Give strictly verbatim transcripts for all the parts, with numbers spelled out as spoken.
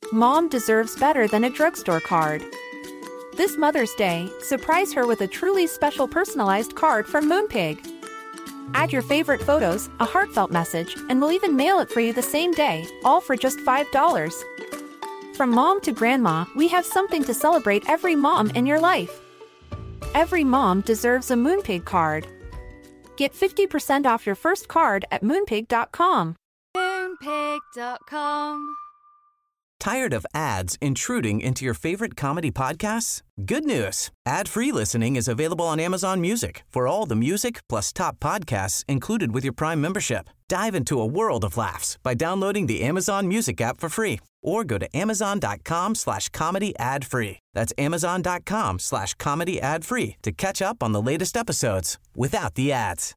Mom deserves better than a drugstore card. This Mother's Day, surprise her with a truly special personalized card from Moonpig. Add your favorite photos, a heartfelt message, and we'll even mail it for you the same day, all for just five dollars. From mom to grandma, we have something to celebrate every mom in your life. Every mom deserves a Moonpig card. Get fifty percent off your first card at moonpig dot com. moonpig dot com. Tired of ads intruding into your favorite comedy podcasts? Good news. Ad-free listening is available on Amazon Music for all the music plus top podcasts included with your Prime membership. Dive into a world of laughs by downloading the Amazon Music app for free or go to amazon.com slash comedy ad free. That's amazon.com slash comedy ad free to catch up on the latest episodes without the ads.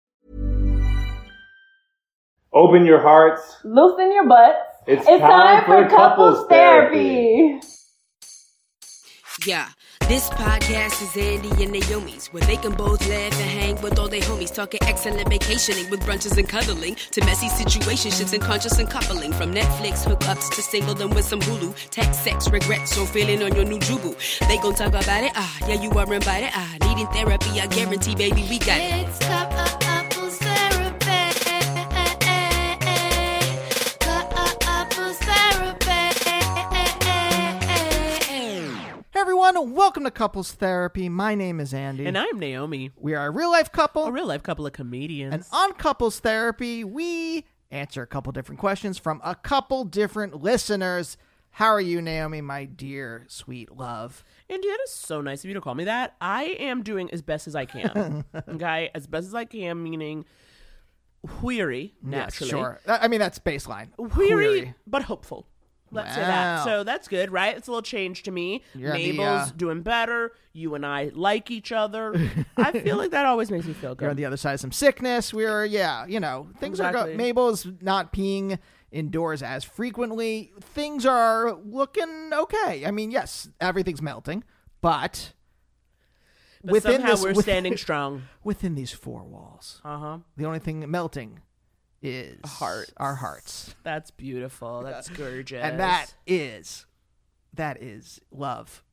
Open your hearts. Loosen your butts. It's, it's time, time for couples, couples therapy. therapy. Yeah, this podcast is Andy and Naomi's, where they can both laugh and hang with all their homies, talking excellent vacationing with brunches and cuddling, to messy situationships and conscious and coupling, from Netflix hookups to singledom with some Hulu, text, sex, regrets, or feeling on your new jubu. They gon' talk about it, ah, yeah, you are invited, ah, needing therapy, I guarantee, baby, we got it. It's couples therapy. Couples therapy. Hey everyone, welcome to Couples Therapy. My name is Andy. And I'm Naomi. We are a real-life couple. A real-life couple of comedians. And on Couples Therapy, we answer a couple different questions from a couple different listeners. How are you, Naomi, my dear, sweet love? Andy, that is so nice of you to call me that. I am doing as best as I can. Okay? As best as I can, meaning weary, naturally. Yes, sure. I mean, that's baseline. Weary, Weary. but hopeful. Let's say Wow. that. So that's good, right? It's a little change to me. You're the, Mabel's uh, doing better. You and I like each other. I feel like that always makes me feel good. You're on the other side of some sickness. We're, yeah, you know, things are Exactly. go- Mabel's not peeing indoors as frequently. Things are looking okay. I mean, yes, everything's melting, but, but within somehow this, we're within, standing strong. within these four walls. Uh-huh. The only thing melting is Hearts. our hearts. That's beautiful. That's gorgeous. And that is, that is love.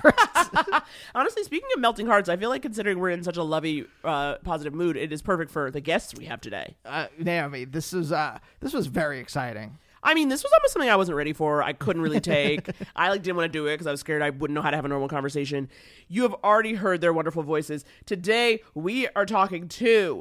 Honestly, speaking of melting hearts, I feel like considering we're in such a lovey, uh, positive mood, it is perfect for the guests we have today. uh, Naomi, this is uh, this was very exciting. I mean, this was almost something I wasn't ready for. I couldn't really take. I like didn't want to do it because I was scared I wouldn't know how to have a normal conversation. You have already heard their wonderful voices. Today, we are talking to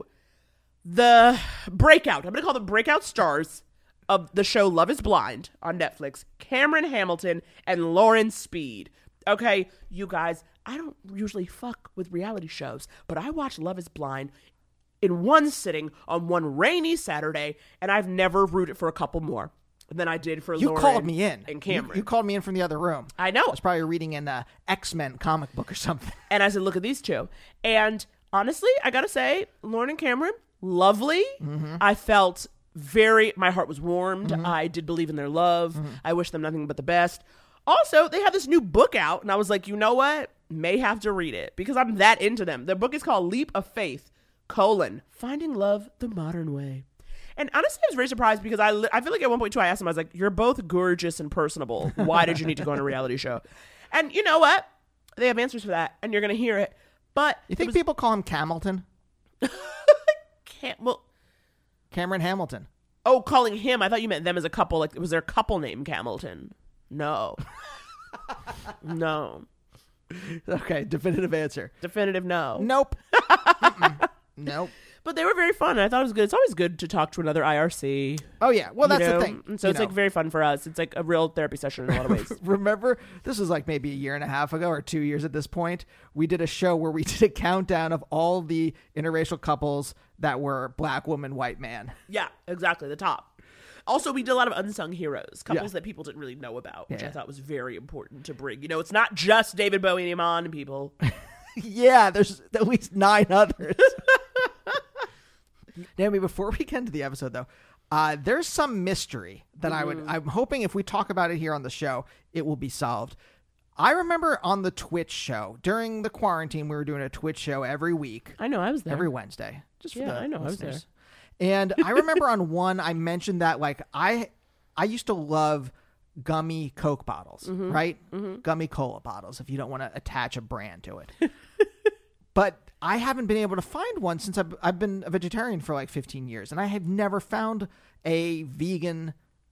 the breakout. I'm going to call them breakout stars of the show Love is Blind on Netflix, Cameron Hamilton and Lauren Speed. Okay, you guys, I don't usually fuck with reality shows, but I watched Love is Blind in one sitting on one rainy Saturday, and I've never rooted for a couple more than I did for You Lauren called me in. and Cameron. You, you called me in from the other room. I know. I was probably reading an uh, X-Men comic book or something. And I said, look at these two. And honestly, I gotta say, Lauren and Cameron, lovely. Mm-hmm. I felt very, my heart was warmed. Mm-hmm. I did believe in their love. Mm-hmm. I wish them nothing but the best. Also, they have this new book out, and I was like, you know what? May have to read it because I'm that into them. Their book is called Leap of Faith, colon, Finding Love the Modern Way. And honestly, I was very surprised because I, I feel like at one point, too, I asked them, I was like, you're both gorgeous and personable. Why did you need to go on a reality show? And you know what? They have answers for that, and you're going to hear it. But You think was, people call him Camilton? can't, well, Cameron Hamilton. oh, calling him. I thought you meant them as a couple. Like, was their couple named Camilton? No. No. Okay, definitive answer. Definitive no. Nope. Mm-mm. Nope. But they were very fun. And I thought it was good. It's always good to talk to another I R C. Oh, yeah. Well, that's you know? the thing. And so You it's know. like very fun for us. It's like a real therapy session in a lot of ways. Remember, this was like maybe a year and a half ago or two years at this point. We did a show where we did a countdown of all the interracial couples that were black woman, white man. Yeah, exactly. The top. Also, we did a lot of unsung heroes, couples Yeah. that people didn't really know about, which Yeah. I thought was very important to bring. You know, it's not just David Bowie and Iman and people. Yeah, there's at least nine others. Naomi, before we get into the episode, though, uh, there's some mystery that I would, I'm hoping if we talk about it here on the show, it will be solved. I remember on the Twitch show, during the quarantine, we were doing a Twitch show every week. I know, I was there. Every Wednesday. Just for Yeah, the I know, I was listeners. there. And I remember on one, I mentioned that, like, I I used to love gummy Coke bottles, Mm-hmm. right? Mm-hmm. Gummy cola bottles, if you don't want to attach a brand to it. But I haven't been able to find one since I've, I've been a vegetarian for like fifteen years, and I have never found a vegan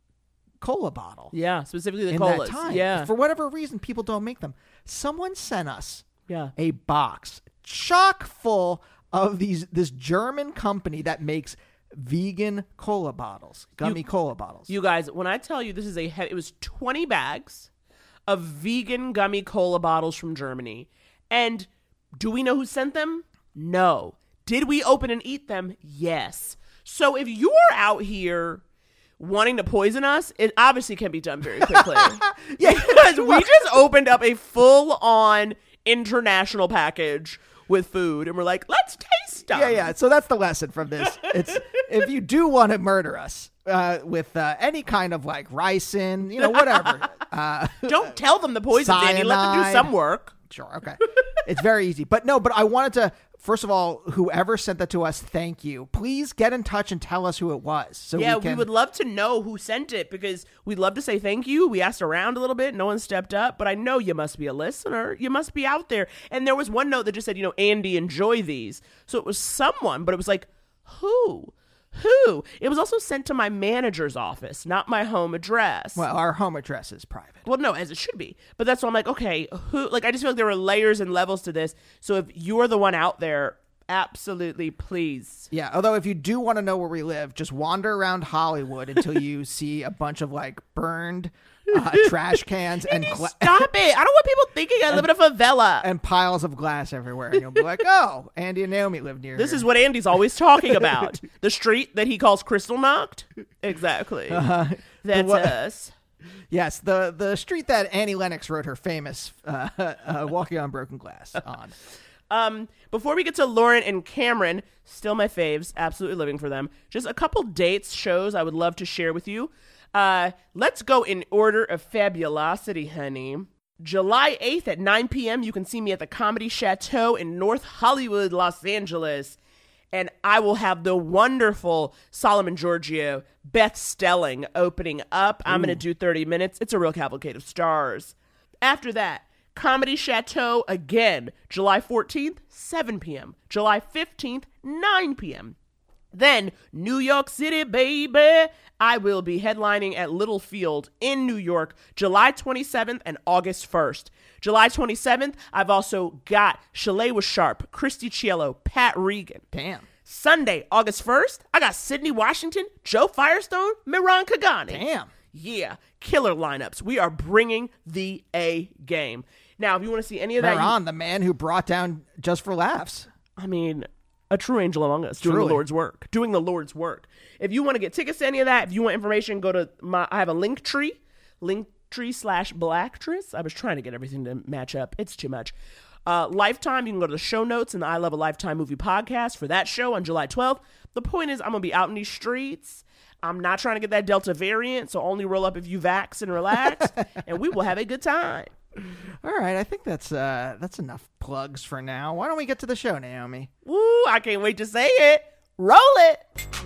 cola bottle. Yeah, specifically the in colas. that time. Yeah. For whatever reason, people don't make them. Someone sent us Yeah. a box chock full of these this German company that makes vegan cola bottles, gummy You- cola bottles. You guys, when I tell you this is a he- it was twenty bags of vegan gummy cola bottles from Germany. And do we know who sent them? No. Did we open and eat them? Yes. So if you're out here wanting to poison us, it obviously can be done very quickly. Yeah. Because we just opened up a full-on international package with food, and we're like, let's taste them. Yeah, yeah. So that's the lesson from this. It's if you do want to murder us uh, with uh, any kind of like ricin, you know, whatever. Uh, Don't tell them the poison's Andy. Let them do Cyanide. some work. Sure. Okay. It's very easy. But no, but I wanted to, first of all, whoever sent that to us, thank you. Please get in touch and tell us who it was. So Yeah, we, can, we would love to know who sent it because we'd love to say thank you. We asked around a little bit. No one stepped up, but I know you must be a listener. You must be out there. And there was one note that just said, you know, Andy, enjoy these. So it was someone, but it was like, who? Who? It was also sent to my manager's office, not my home address. Well, our home address is private. Well, no, as it should be. But that's why I'm like, okay, who? Like, I just feel like there were layers and levels to this. So if you're the one out there, absolutely, please. Yeah, although if you do want to know where we live, just wander around Hollywood until you see a bunch of like burned uh, trash cans and gla- Stop it. I don't want people thinking I live in a favela. and piles of glass everywhere. And you'll be like, oh, Andy and Naomi live near This here. is what Andy's always talking about. The street that he calls Crystal Knocked. Exactly. Uh, That's the- us. Yes, the, the street that Annie Lennox wrote her famous uh, uh, Walking on Broken Glass on. Um, before we get to Lauren and Cameron, still my faves, absolutely living for them. Just a couple dates, shows I would love to share with you. Uh, let's go in order of fabulosity, honey. July eighth at nine p.m., you can see me at the Comedy Chateau in North Hollywood, Los Angeles. And I will have the wonderful Solomon Giorgio, Beth Stelling opening up. I'm going to do thirty minutes. It's a real cavalcade of stars. After that, Comedy Chateau again, July fourteenth, seven p.m. July fifteenth, nine p.m. Then, New York City, baby. I will be headlining at Littlefield in New York, July twenty-seventh and August first. July twenty-seventh, I've also got Chalet with Sharp, Christy Cielo, Pat Regan. Damn. Sunday, August first, I got Sydney Washington, Joe Firestone, Miran Kagani. Damn. Yeah, killer lineups. We are bringing the A game. Now, if you want to see any of that, you- Maron, the man who brought down Just for Laughs. I mean, a true angel among us, doing Truly. the Lord's work, doing the Lord's work. If you want to get tickets to any of that, if you want information, go to my, I have a link tree, link tree slash Blacktress. I was trying to get everything to match up. It's too much. Uh, Lifetime, you can go to the show notes in the I Love a Lifetime movie podcast for that show on July twelfth. The point is, I'm going to be out in these streets. I'm not trying to get that Delta variant, so only roll up if you vax and relax, and we will have a good time. All right, I think that's uh, that's enough plugs for now. Why don't we get to the show, Naomi? Woo, I can't wait to say it. Roll it.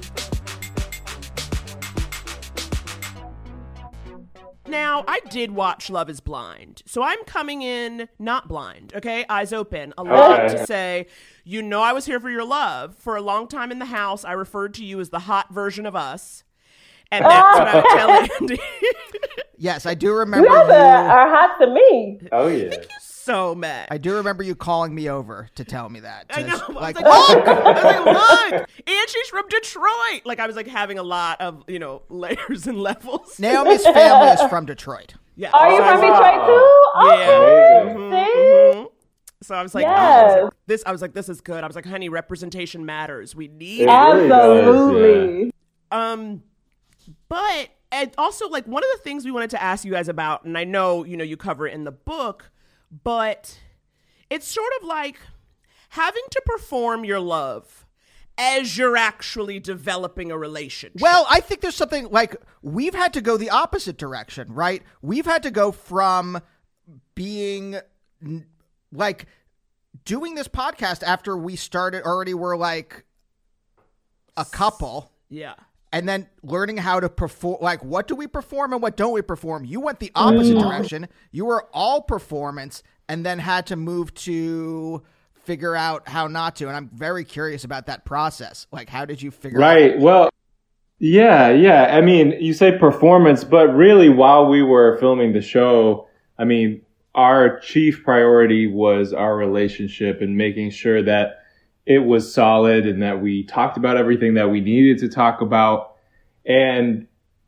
Now, I did watch Love is Blind, so I'm coming in not blind, okay? Eyes open. A lot Okay. to say. You know I was here for your love. For a long time in the house, I referred to you as the hot version of us. And that's what I would tell Andy. Yes, I do remember You guys are, you. are hot to me. Oh yeah. So mad. I do remember you calling me over to tell me that. I To- know. I was Like, like, look! I was like, look! And she's from Detroit. Like, I was like having a lot of, you know, layers and levels. Naomi's family is from Detroit. Yeah. Are you So I from was- Detroit too? Yeah. Okay. Amazing. See? Mhm. So I was like, oh, I was Yes. like, this. I was like, this is good. I was like, honey, representation matters. We need It it. really does, Absolutely. Um, but and also like one of the things we wanted to ask you guys about, and I know you know you cover it in the book, but it's sort of like having to perform your love as you're actually developing a relationship. Well, I think there's something like we've had to go the opposite direction, right? We've had to go from being n- like doing this podcast after we started already were like a couple. yeah. and then learning how to perform, like, what do we perform and what don't we perform? You went the opposite mm. direction. You were all performance and then had to move to figure out how not to. And I'm very curious about that process. Like, how did you figure right. out? Right. Well, yeah, yeah. I mean, you say performance, but really while we were filming the show, I mean, our chief priority was our relationship and making sure that it was solid and that we talked about everything that we needed to talk about. And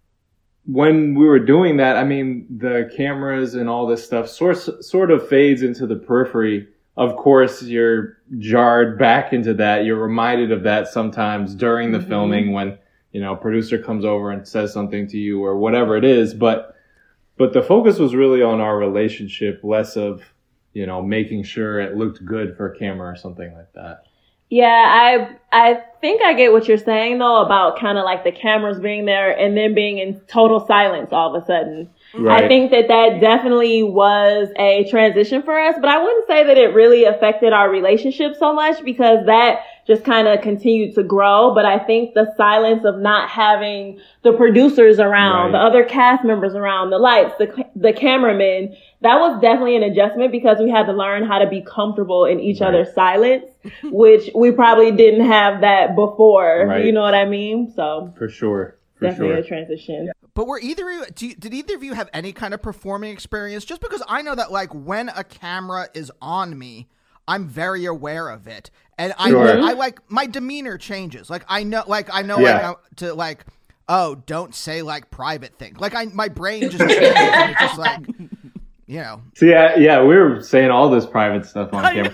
when we were doing that, I mean, the cameras and all this stuff sort, sort of fades into the periphery. Of course, you're jarred back into that. You're reminded of that sometimes during the mm-hmm. filming when, you know, a producer comes over and says something to you or whatever it is. But, but the focus was really on our relationship, less of, you know, making sure it looked good for camera or something like that. Yeah, I I think I get what you're saying, though, about kind of like the cameras being there and then being in total silence all of a sudden. Right. I think that that definitely was a transition for us, but I wouldn't say that it really affected our relationship so much because that just kind of continued to grow. But I think the silence of not having the producers around, right. the other cast members around, the lights, the the cameramen, that was definitely an adjustment because we had to learn how to be comfortable in each right. other's silence, which we probably didn't have that before. Right. You know what I mean? So for sure. For definitely sure. a transition. But were either of you, do you, did either of you have any kind of performing experience? Just because I know that, like, when a camera is on me, I'm very aware of it. And I, sure. I like, my demeanor changes. Like, I know, like, I know, yeah. like, to, like, oh, don't say, like, private things. Like, I, my brain just changes. And it's just like, you know. So, yeah, yeah, we were saying all this private stuff on camera.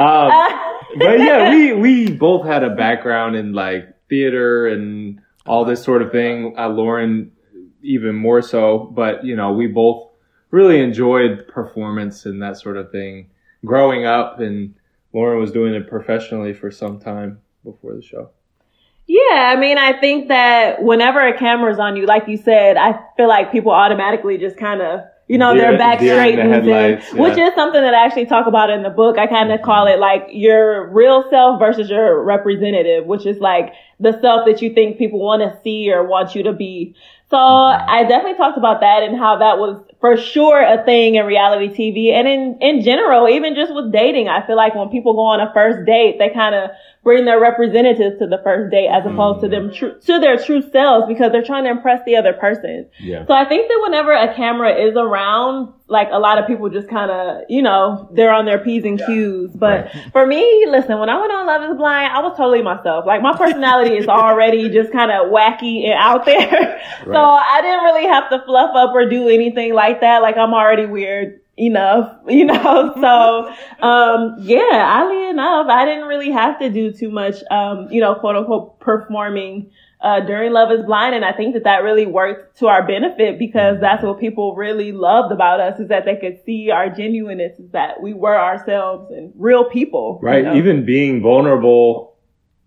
um, but, yeah, we, we both had a background in, like, theater and all this sort of thing. Uh, Lauren even more so, but, you know, we both really enjoyed performance and that sort of thing growing up, and Lauren was doing it professionally for some time before the show. Yeah, I mean, I think that whenever a camera's on you, like you said, I feel like people automatically just kind of, you know, deer, their back straightens, the yeah. which is something that I actually talk about in the book. I kind of call it like your real self versus your representative, which is like the self that you think people want to see or want you to be. So I definitely talked about that and how that was for sure a thing in reality T V and in, in general, even just with dating. I feel like when people go on a first date, they kind of bring their representatives to the first date as opposed to them tr- to their true selves because they're trying to impress the other person. Yeah. So I think that whenever a camera is around, like a lot of people just kind of, you know, they're on their P's and Q's. But right. for me, listen, when I went on Love is Blind, I was totally myself. Like my personality is already just kind of wacky and out there. Right. So I didn't really have to fluff up or do anything like that. Like I'm already weird enough, you know? So, um, yeah, oddly enough, I didn't really have to do too much, um, you know, quote unquote performing, uh, during Love is Blind. And I think that that really worked to our benefit because that's what people really loved about us is that they could see our genuineness, is that we were ourselves and real people. Right. You know? Even being vulnerable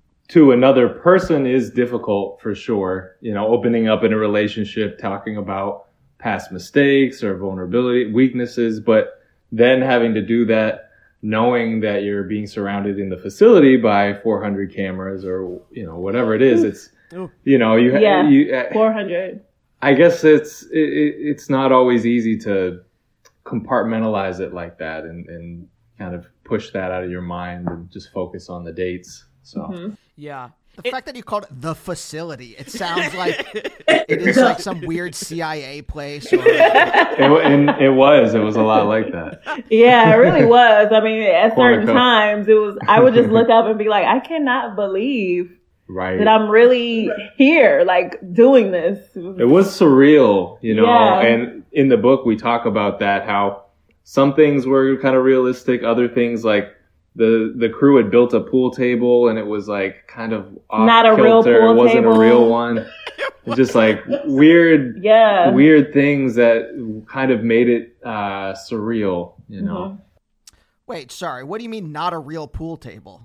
to another person is difficult for sure. You know, opening up in a relationship, talking about past mistakes or vulnerability, weaknesses, but then having to do that, knowing that you're being surrounded in the facility by four hundred cameras or, you know, whatever it is, it's, you know, you, yeah, you, uh, four hundred. I guess it's, it, it's not always easy to compartmentalize it like that and, and kind of push that out of your mind and just focus on the dates. So, Mm-hmm. Yeah. The it, fact that you called it the facility, it sounds like it is like some weird C I A place. Or... it, and it was. It was a lot like that. Yeah, it really was. I mean, at certain times, it was. I would just look up and be like, I cannot believe right. that I'm really here, like doing this. It was surreal, you know. Yeah. And in the book, we talk about that, how some things were kind of realistic, other things like. The the crew had built a pool table and it was like kind of off not a kilter. real pool It wasn't table. a real one. It's just like weird, yeah. weird things that kind of made it uh, surreal, you know. Mm-hmm. Wait, sorry. What do you mean not a real pool table?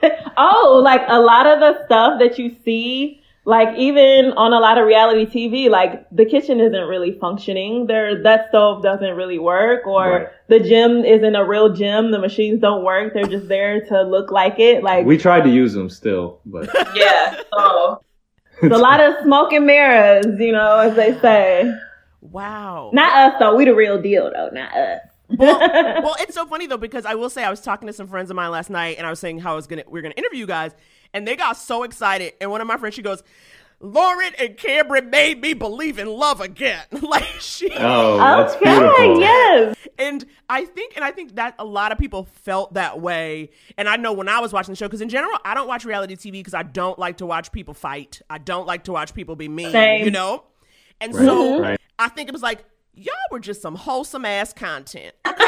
Oh, like a lot of the stuff that you see, like even on a lot of reality T V, like the kitchen isn't really functioning. There, that stove doesn't really work, or Right. the gym isn't a real gym. The machines don't work. They're just there to look like it. Like We tried to use them still, but yeah. So It's a lot of smoke and mirrors, you know, as they say. Wow. Not us, though. We the real deal, though. Not us. well, well, it's so funny, though, because I will say I was talking to some friends of mine last night, and I was saying how I was gonna we were going to interview you guys, and they got so excited. And one of my friends, she goes, Lauren and Cameron made me believe in love again. Like she Oh, that's okay, beautiful. yes. And I think and I think that a lot of people felt that way. And I know when I was watching the show, because in general, I don't watch reality T V because I don't like to watch people fight. I don't like to watch people be mean, Same. you know? And Right, so right. I think it was like, y'all were just some wholesome ass content. Okay?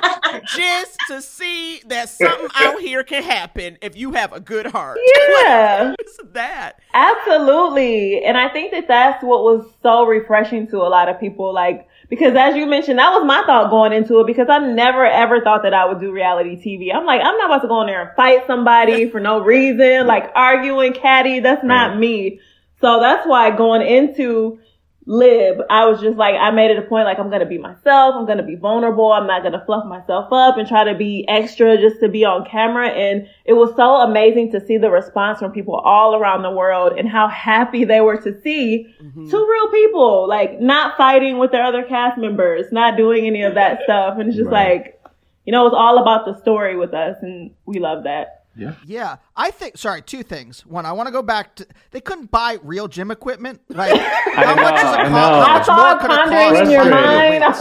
Just to see that something out here can happen if you have a good heart. Yeah. Like, what's that? Absolutely. And I think that that's what was so refreshing to a lot of people. Like, because as you mentioned, that was my thought going into it, because I never ever thought that I would do reality T V. I'm like, I'm not about to go in there and fight somebody for no reason, like arguing catty. That's not Right. me. So that's why going into Lib, I was just like, I made it a point, like, I'm going to be myself. I'm going to be vulnerable. I'm not going to fluff myself up and try to be extra just to be on camera. And it was so amazing to see the response from people all around the world and how happy they were to see Mm-hmm. two real people, like, not fighting with their other cast members, not doing any of that stuff. And it's just Right. like, you know, it's all about the story with us. And we love that. Yeah. Yeah, I think. Sorry, two things. One, I want to go back to. They couldn't buy real gym equipment. Like, how know, much is it I cost? know. How I much saw more it could it pondering cost in your for mind. I weights?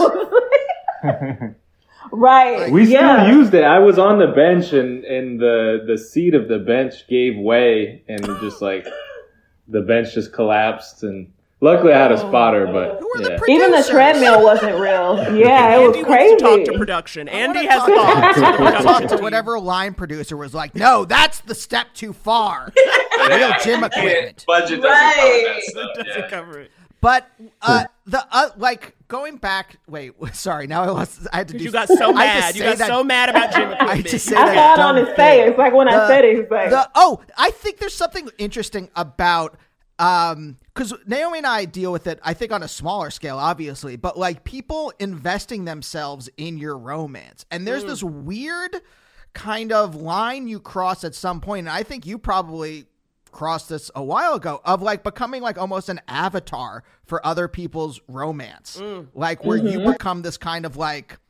was like, right. We yeah. still used it. I was on the bench, and, and the, the seat of the bench gave way, and just like the bench just collapsed. And luckily, I had a spotter, but Who are the yeah. producers? Even the treadmill wasn't real. Yeah, it was Andy crazy. wants to talk to production. I Andy wanna has talk to- thoughts. I wanna talk to whatever line producer was like, no, that's the step too far. Real gym equipment. Budget doesn't Right. cover that stuff. Doesn't Yeah. cover it. But uh, the uh, like going back. Wait, sorry. Now I lost. I had to do. You got so I had to mad. You say got that- so mad about gym I equipment. had to say I that saw it dumb on his thing. face. Like when I The- said it, he's like, the, oh, I think there's something interesting about um because Naomi and I deal with it, I think, on a smaller scale, obviously, but like people investing themselves in your romance, and there's this weird kind of line you cross at some point, and I think you probably crossed this a while ago, of like becoming like almost an avatar for other people's romance, like where you become this kind of like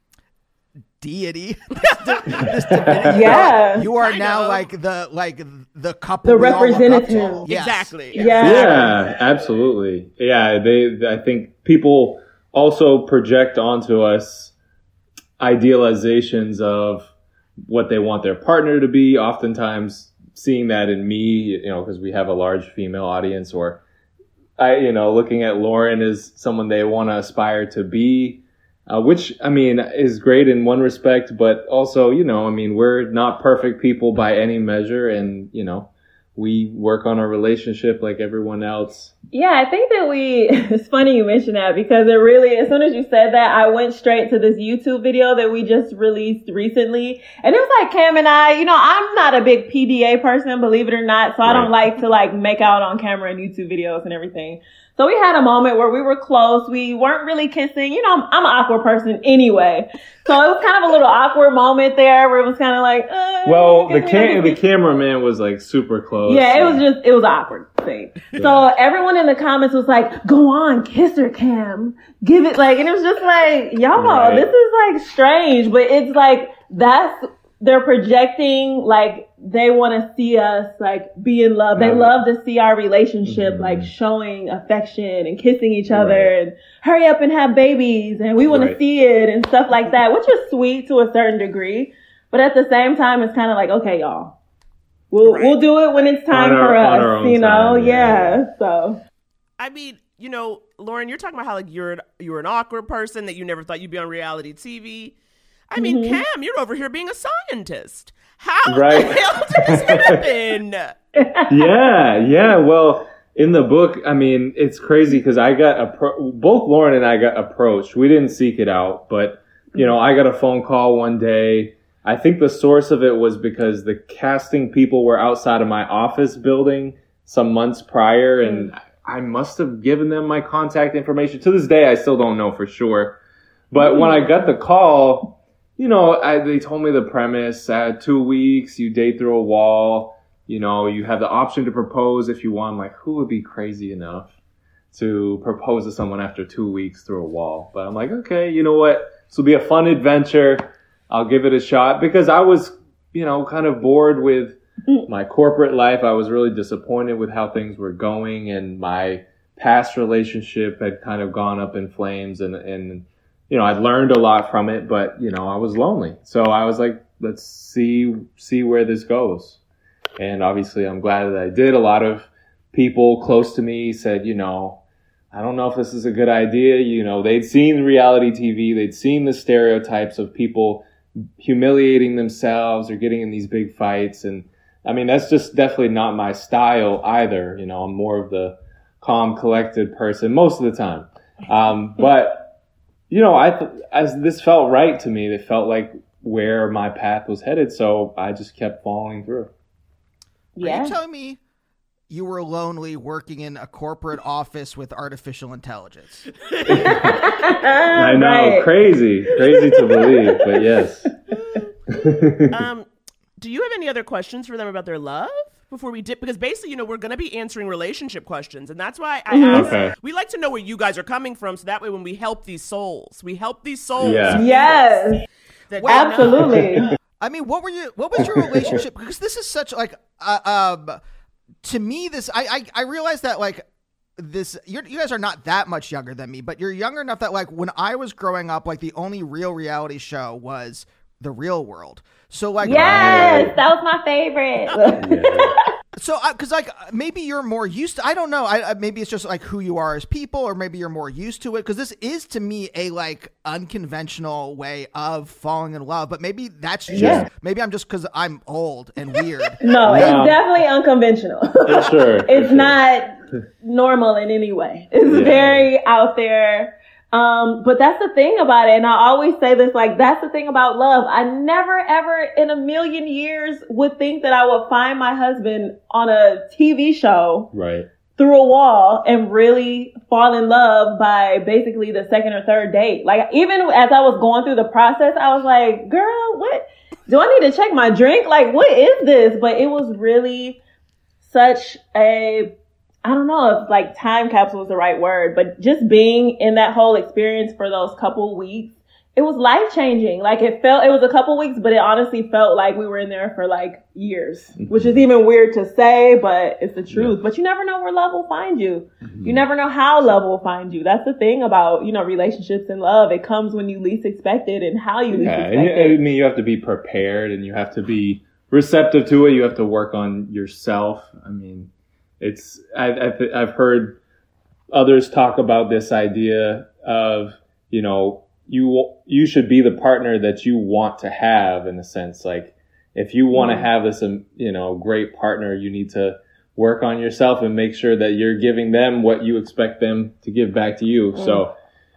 deity. this, di- this divinity. Yeah. You are Kind now of. like the like the couple The we all look up to. representative. Yes. Exactly. yeah. Yeah, absolutely. Yeah, they. I think people also project onto us idealizations of what they want their partner to be. Oftentimes, seeing that in me, you know, because we have a large female audience, or I, you know, looking at Lauren as someone they want to aspire to be. Uh, which, I mean, is great in one respect, but also, you know, I mean, we're not perfect people by any measure, and, you know, we work on our relationship like everyone else. Yeah, I think that we, it's funny you mentioned that, because it really, as soon as you said that, I went straight to this YouTube video that we just released recently. And it was like Cam and I, you know, I'm not a big P D A person, believe it or not. So I don't Right. like to like make out on camera in YouTube videos and everything. So we had a moment where we were close. We weren't really kissing. You know, I'm, I'm an awkward person anyway. So it was kind of a little awkward moment there where it was kind of like, uh, Well, the kiss me, cam- kiss the me. cameraman was like super close. Yeah, it was and- just, it was an awkward thing. So everyone in the comments was like, go on, kiss her, Cam. Give it like, and it was just like, y'all, Right. this is like strange, but it's like, that's, they're projecting, like, they want to see us like be in love. They Right. love to see our relationship, Mhm. like showing affection and kissing each other Right. and hurry up and have babies. And we want Right. to see it and stuff like that, which is sweet to a certain degree. But at the same time, it's kind of like, okay, y'all, we'll, Right. we'll do it when it's time On our- for on our us, own you know? time, yeah. yeah. So. I mean, you know, Lauren, you're talking about how like you're an, you're an awkward person, that you never thought you'd be on reality T V. I mean, Mm-hmm. Cam, you're over here being a scientist. How Right. the hell did this happen? yeah, yeah. Well, in the book, I mean, it's crazy because I got appro- both Lauren and I got approached. We didn't seek it out, but you know, I got a phone call one day. I think the source of it was because the casting people were outside of my office building some months prior, and I must have given them my contact information. To this day, I still don't know for sure. But when I got the call, you know, I, they told me the premise, uh, two weeks, you date through a wall. you know, you have the option to propose if you want. Like, who would be crazy enough to propose to someone after two weeks through a wall? But I'm like, okay, you know what? This will be a fun adventure. I'll give it a shot, because I was, you know, kind of bored with my corporate life. I was really disappointed with how things were going, and my past relationship had kind of gone up in flames, and, and, you know, I'd learned a lot from it, but, you know, I was lonely. So I was like, let's see, see where this goes. And obviously I'm glad that I did. A lot of people close to me said, you know, I don't know if this is a good idea. You know, they'd seen reality T V. They'd seen the stereotypes of people humiliating themselves or getting in these big fights. And I mean, that's just definitely not my style either. You know, I'm more of the calm, collected person most of the time. Um, but, you know, I, th- as this felt right to me, it felt like where my path was headed. So I just kept following through. Yeah. Are you telling me you were lonely working in a corporate office with artificial intelligence? I know, Right. crazy, crazy to believe, but yes. Um, do you have any other questions for them about their love before we dip? Because basically, you know, we're going to be answering relationship questions, and that's why I asked. Okay. We like to know where you guys are coming from, so that way when we help these souls, we help these souls. Yeah. Yes, that- absolutely. I mean, what were you? What was your relationship? Because this is such like, uh, um, to me, this I I, I realize that like this. You're, you guys are not that much younger than me, but you're younger enough that like when I was growing up, like the only real reality show was The Real World. So like, Yes, that was my favorite. so because like maybe you're more used to. I don't know. I, I maybe it's just like who you are as people, or maybe you're more used to it. Because this is to me a like unconventional way of falling in love. But maybe that's just Yeah. maybe I'm just because I'm old and weird. No, No. it's definitely unconventional. For sure. for It's sure. not normal in any way. It's Yeah. very out there. Um, but that's the thing about it. And I always say this, like, that's the thing about love. I never, ever in a million years would think that I would find my husband on a T V show Right. through a wall and really fall in love by basically the second or third date. Like, even as I was going through the process, I was like, girl, what? Do I need to check my drink? Like, what is this? But it was really such a, I don't know if like time capsule is the right word, but just being in that whole experience for those couple weeks, it was life changing. Like it felt, it was a couple weeks, but it honestly felt like we were in there for like years, mm-hmm. which is even weird to say, but it's the truth. Yeah. But you never know where love will find you. Mm-hmm. You never know how love will find you. That's the thing about, you know, relationships and love. It comes when you least expect it and how you least yeah, expect it. I mean, you have to be prepared and you have to be receptive to it. You have to work on yourself. I mean, It's I, I th- I've heard others talk about this idea of, you know, you you should be the partner that you want to have, in a sense. Like if you want to mm-hmm. have this, um, you know, great partner, you need to work on yourself and make sure that you're giving them what you expect them to give back to you. Mm-hmm. So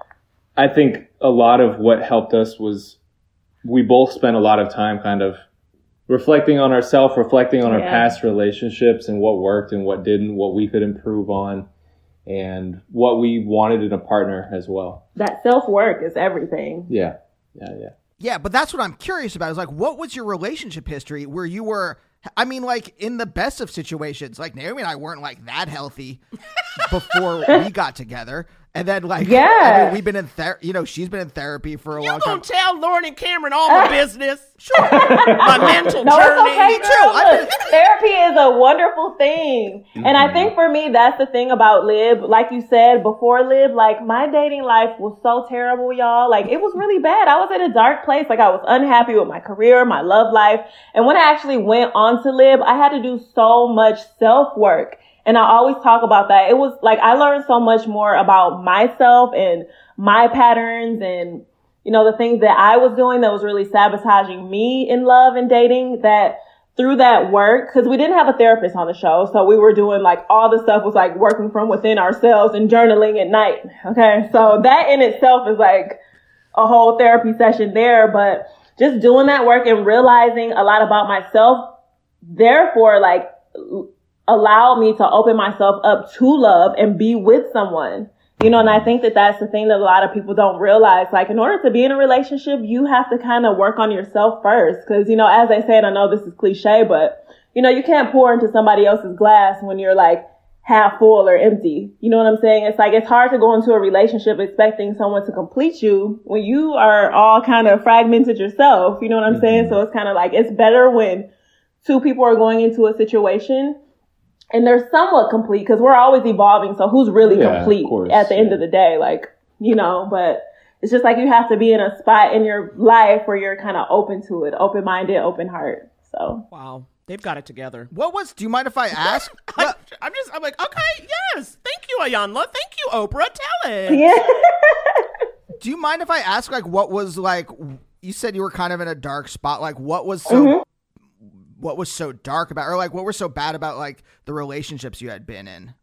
I think a lot of what helped us was we both spent a lot of time kind of reflecting on ourselves, reflecting on our yeah. past relationships and what worked and what didn't, what we could improve on, and what we wanted in a partner as well. That self-work is everything. Yeah, yeah, yeah. Yeah, but that's what I'm curious about is like, what was your relationship history where you were, I mean, like in the best of situations, like Naomi and I weren't like that healthy before we got together. And then, like, yeah. I mean, we've been in therapy, you know, she's been in therapy for a you long time. You gonna tell Lauren and Cameron all my business? Sure. My mental no, journey. It's okay, girl. Look, therapy is a wonderful thing. Mm-hmm. And I think for me, that's the thing about Lib. Like you said, before Lib, like, my dating life was so terrible, y'all. Like, it was really bad. I was in a dark place. Like, I was unhappy with my career, my love life. And when I actually went on to Lib, I had to do so much self-work. And I always talk about that. It was like, I learned so much more about myself and my patterns and, you know, the things that I was doing that was really sabotaging me in love and dating, that through that work, because we didn't have a therapist on the show. So we were doing like all the stuff was like working from within ourselves and journaling at night. Okay. So that in itself is like a whole therapy session there. But just doing that work and realizing a lot about myself, therefore, like, allowed me to open myself up to love and be with someone, you know, and I think that that's the thing that a lot of people don't realize. Like, in order to be in a relationship, you have to kind of work on yourself first. Cause, you know, as I said, I know this is cliche, but you know, you can't pour into somebody else's glass when you're like half full or empty. You know what I'm saying? It's like, it's hard to go into a relationship expecting someone to complete you when you are all kind of fragmented yourself. You know what I'm mm-hmm. saying? So it's kind of like, it's better when two people are going into a situation and they're somewhat complete, because we're always evolving. So who's really yeah, complete at the yeah. end of the day? Like, you know, but it's just like you have to be in a spot in your life where you're kind of open to it, open-minded, open heart. So wow, they've got it together. What was? Do you mind if I ask? I'm, I'm just. I'm like, okay, yes, thank you, Iyanla. Thank you, Oprah. Tell it. Yeah. Do you mind if I ask, like, what was like? You said you were kind of in a dark spot. Like, what was so? Mm-hmm. What was so dark about, or like, what were so bad about like the relationships you had been in?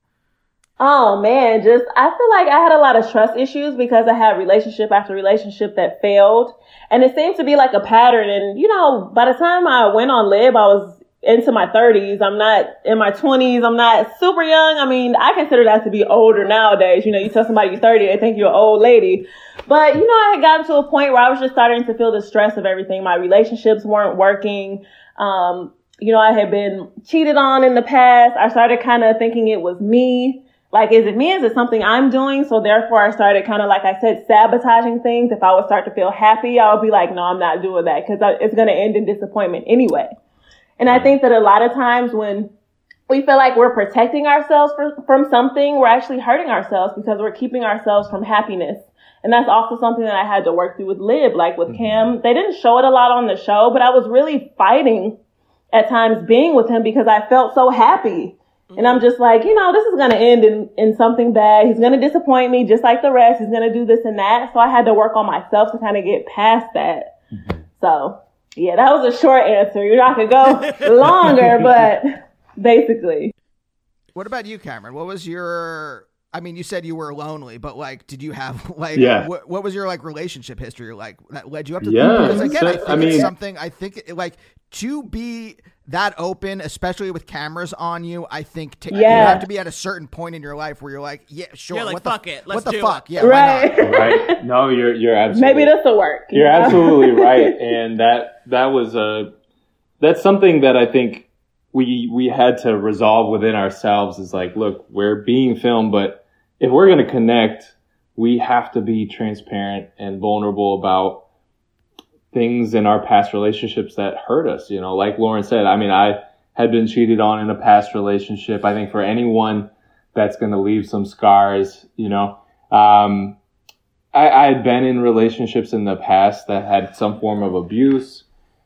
Oh man, just, I feel like I had a lot of trust issues because I had relationship after relationship that failed. And it seems to be like a pattern. And, you know, by the time I went on Lib, I was into my thirties. I'm not in my twenties. I'm not super young. I mean, I consider that to be older nowadays. You know, you tell somebody you're thirty, they think you're an old lady. But, you know, I had gotten to a point where I was just starting to feel the stress of everything. My relationships weren't working. Um, you know, I had been cheated on in the past. I started kind of thinking it was me. Like, is it me? Is it something I'm doing? So therefore I started kind of, like I said, sabotaging things. If I would start to feel happy, I would be like, no, I'm not doing that, because it's going to end in disappointment anyway. And I think that a lot of times when we feel like we're protecting ourselves for, from something, we're actually hurting ourselves because we're keeping ourselves from happiness. And that's also something that I had to work through with Lib. Like with Cam, they didn't show it a lot on the show, but I was really fighting at times being with him because I felt so happy. And I'm just like, you know, this is going to end in, in something bad. He's going to disappoint me just like the rest. He's going to do this and that. So I had to work on myself to kind of get past that. Mm-hmm. So, yeah, that was a short answer. You know, I could go longer, but basically. What about you, Cameron? What was your, I mean, you said you were lonely, but like, did you have like, yeah. what, what was your like relationship history like that led you up to? Yeah. Because again, so, I think I mean, it's something, I think it, like to be that open, especially with cameras on you, I think t- yeah. you have to be at a certain point in your life where you're like, yeah, sure. You're like, what fuck the, it. Let's what the do fuck? it. Yeah. Right. Why not? Right. No, you're, you're absolutely. Maybe this will work. You're know? absolutely right. And that, that was a, that's something that I think we, we had to resolve within ourselves is like, look, we're being filmed, but if we're going to connect, we have to be transparent and vulnerable about things in our past relationships that hurt us. You know, like Lauren said, I mean, I had been cheated on in a past relationship. I think for anyone that's going to leave some scars, you know, um, I, I had been in relationships in the past that had some form of abuse.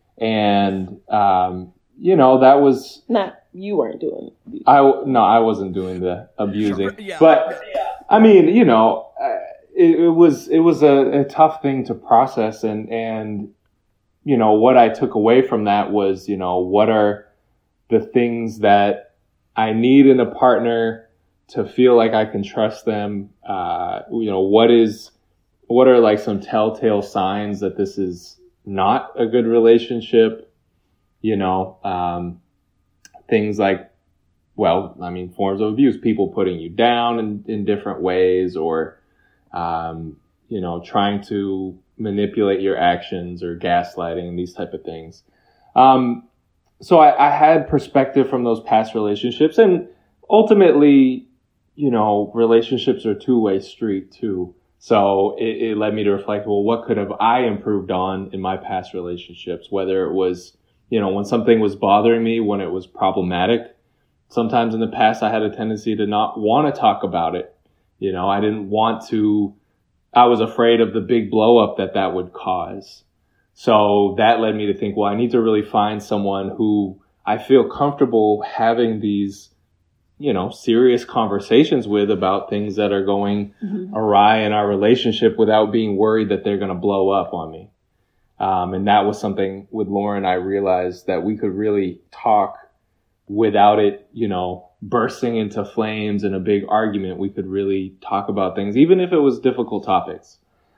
And, um, you know, that was not, you weren't doing it. I, no, I wasn't doing the abusing, Sure, yeah. but I mean, you know, uh, it, it was, it was a, a tough thing to process. And, and, you know, what I took away from that was, you know, what are the things that I need in a partner to feel like I can trust them? Uh, you know, what is, what are like some telltale signs that this is not a good relationship? You know, um, things like, well, I mean, forms of abuse, people putting you down in, in different ways, or, um, you know, trying to manipulate your actions or gaslighting and these type of things. Um, so I, I had perspective from those past relationships, and ultimately, you know, relationships are a two-way street too. So it, it led me to reflect, well, what could have I improved on in my past relationships? Whether it was, you know, when something was bothering me, when it was problematic. Sometimes in the past, I had a tendency to not want to talk about it. You know, I didn't want to, I was afraid of the big blow up that that would cause. So that led me to think, well, I need to really find someone who I feel comfortable having these, you know, serious conversations with about things that are going mm-hmm. awry in our relationship without being worried that they're going to blow up on me. Um, and that was something with Lauren, I realized that we could really talk without it, you know, bursting into flames and a big argument. We could really talk about things, even if it was difficult topics.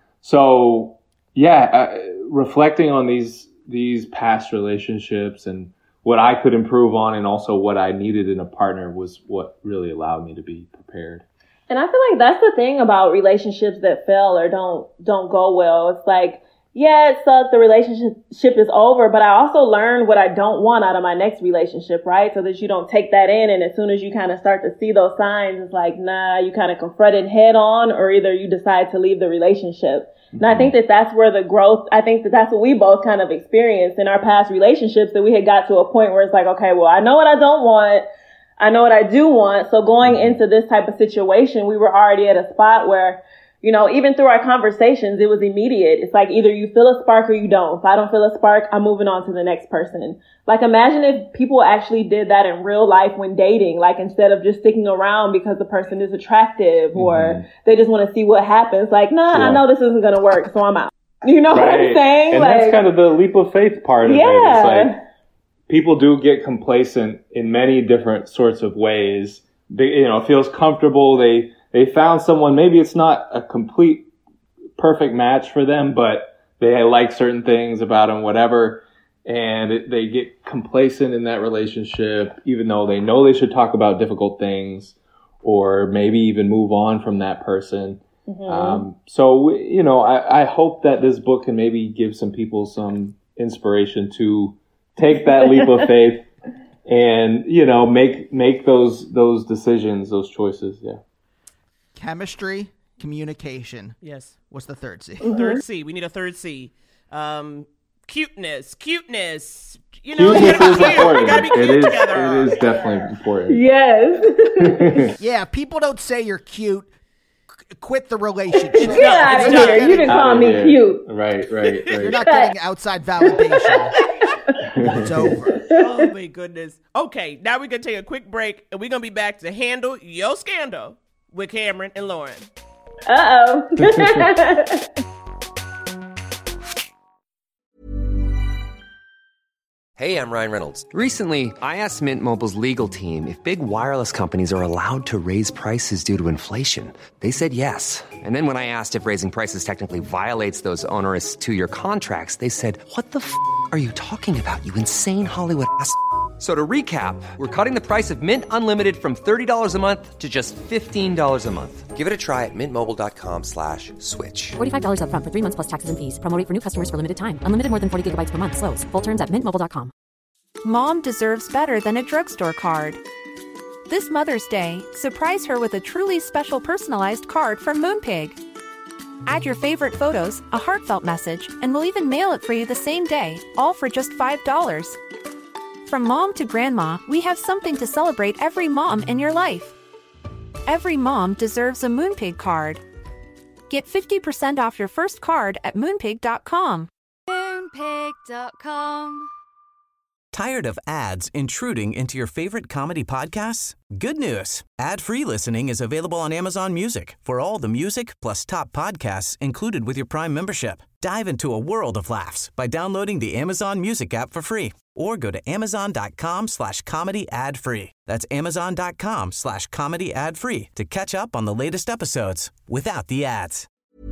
So, yeah, uh, reflecting on these these past relationships and what I could improve on, and also what I needed in a partner, was what really allowed me to be prepared. And I feel like that's the thing about relationships that fail or don't don't go well. It's like, yeah, it sucks. The relationship is over, but I also learned what I don't want out of my next relationship, right? So that you don't take that in. And as soon as you kind of start to see those signs, it's like, nah, you kind of confront it head on, or either you decide to leave the relationship. Mm-hmm. And I think that that's where the growth, I think that that's what we both kind of experienced in our past relationships, that we had got to a point where it's like, okay, well, I know what I don't want. I know what I do want. So going into this type of situation, we were already at a spot where, you know, even through our conversations, it was immediate. It's like either you feel a spark or you don't. If I don't feel a spark, I'm moving on to the next person. Like, imagine if people actually did that in real life when dating, like instead of just sticking around because the person is attractive mm-hmm. or they just want to see what happens. Like, nah, yeah. I know this isn't going to work, so I'm out. You know right. what I'm saying? And like, that's kind of the leap of faith part of yeah. it. It's like people do get complacent in many different sorts of ways. They, you know, it feels comfortable. They, They found someone, maybe it's not a complete perfect match for them, but they like certain things about them, whatever, and it, they get complacent in that relationship, even though they know they should talk about difficult things or maybe even move on from that person. Mm-hmm. Um, so, you know, I, I hope that this book can maybe give some people some inspiration to take that leap of faith and, you know, make make those those decisions, those choices, yeah. Chemistry, communication. Yes. What's the third C? Mm-hmm. Third C. We need a third C. Um, cuteness, cuteness. You know, cuteness you is important. You gotta be cute it is, together. It is definitely important. Yes. Yeah, people don't say you're cute. C- quit the relationship. Get out of here. You didn't call me here. cute. Right, right, right. You're not getting outside validation. It's over. Oh, my goodness. Okay, now we're going to take a quick break, and we're going to be back to handle your scandal with Cameron and Lauren. Uh-oh. Hey, I'm Ryan Reynolds. Recently, I asked Mint Mobile's legal team if big wireless companies are allowed to raise prices due to inflation. They said yes. And then when I asked if raising prices technically violates those onerous two-year contracts, they said, what the f*** are you talking about, you insane Hollywood ass f- So to recap, we're cutting the price of Mint Unlimited from thirty dollars a month to just fifteen dollars a month. Give it a try at mintmobile.com slash switch. forty-five dollars up front for three months plus taxes and fees. Promo rate for new customers for limited time. Unlimited more than forty gigabytes per month. Slows full terms at mint mobile dot com. Mom deserves better than a drugstore card. This Mother's Day, surprise her with a truly special personalized card from Moonpig. Add your favorite photos, a heartfelt message, and we'll even mail it for you the same day, all for just five dollars. From mom to grandma, we have something to celebrate every mom in your life. Every mom deserves a Moonpig card. Get fifty percent off your first card at moonpig dot com. Moonpig dot com. Tired of ads intruding into your favorite comedy podcasts? Good news. Ad-free listening is available on Amazon Music for all the music plus top podcasts included with your Prime membership. Dive into a world of laughs by downloading the Amazon Music app for free or go to amazon.com slash comedy ad free. That's amazon.com slash comedy ad free to catch up on the latest episodes without the ads.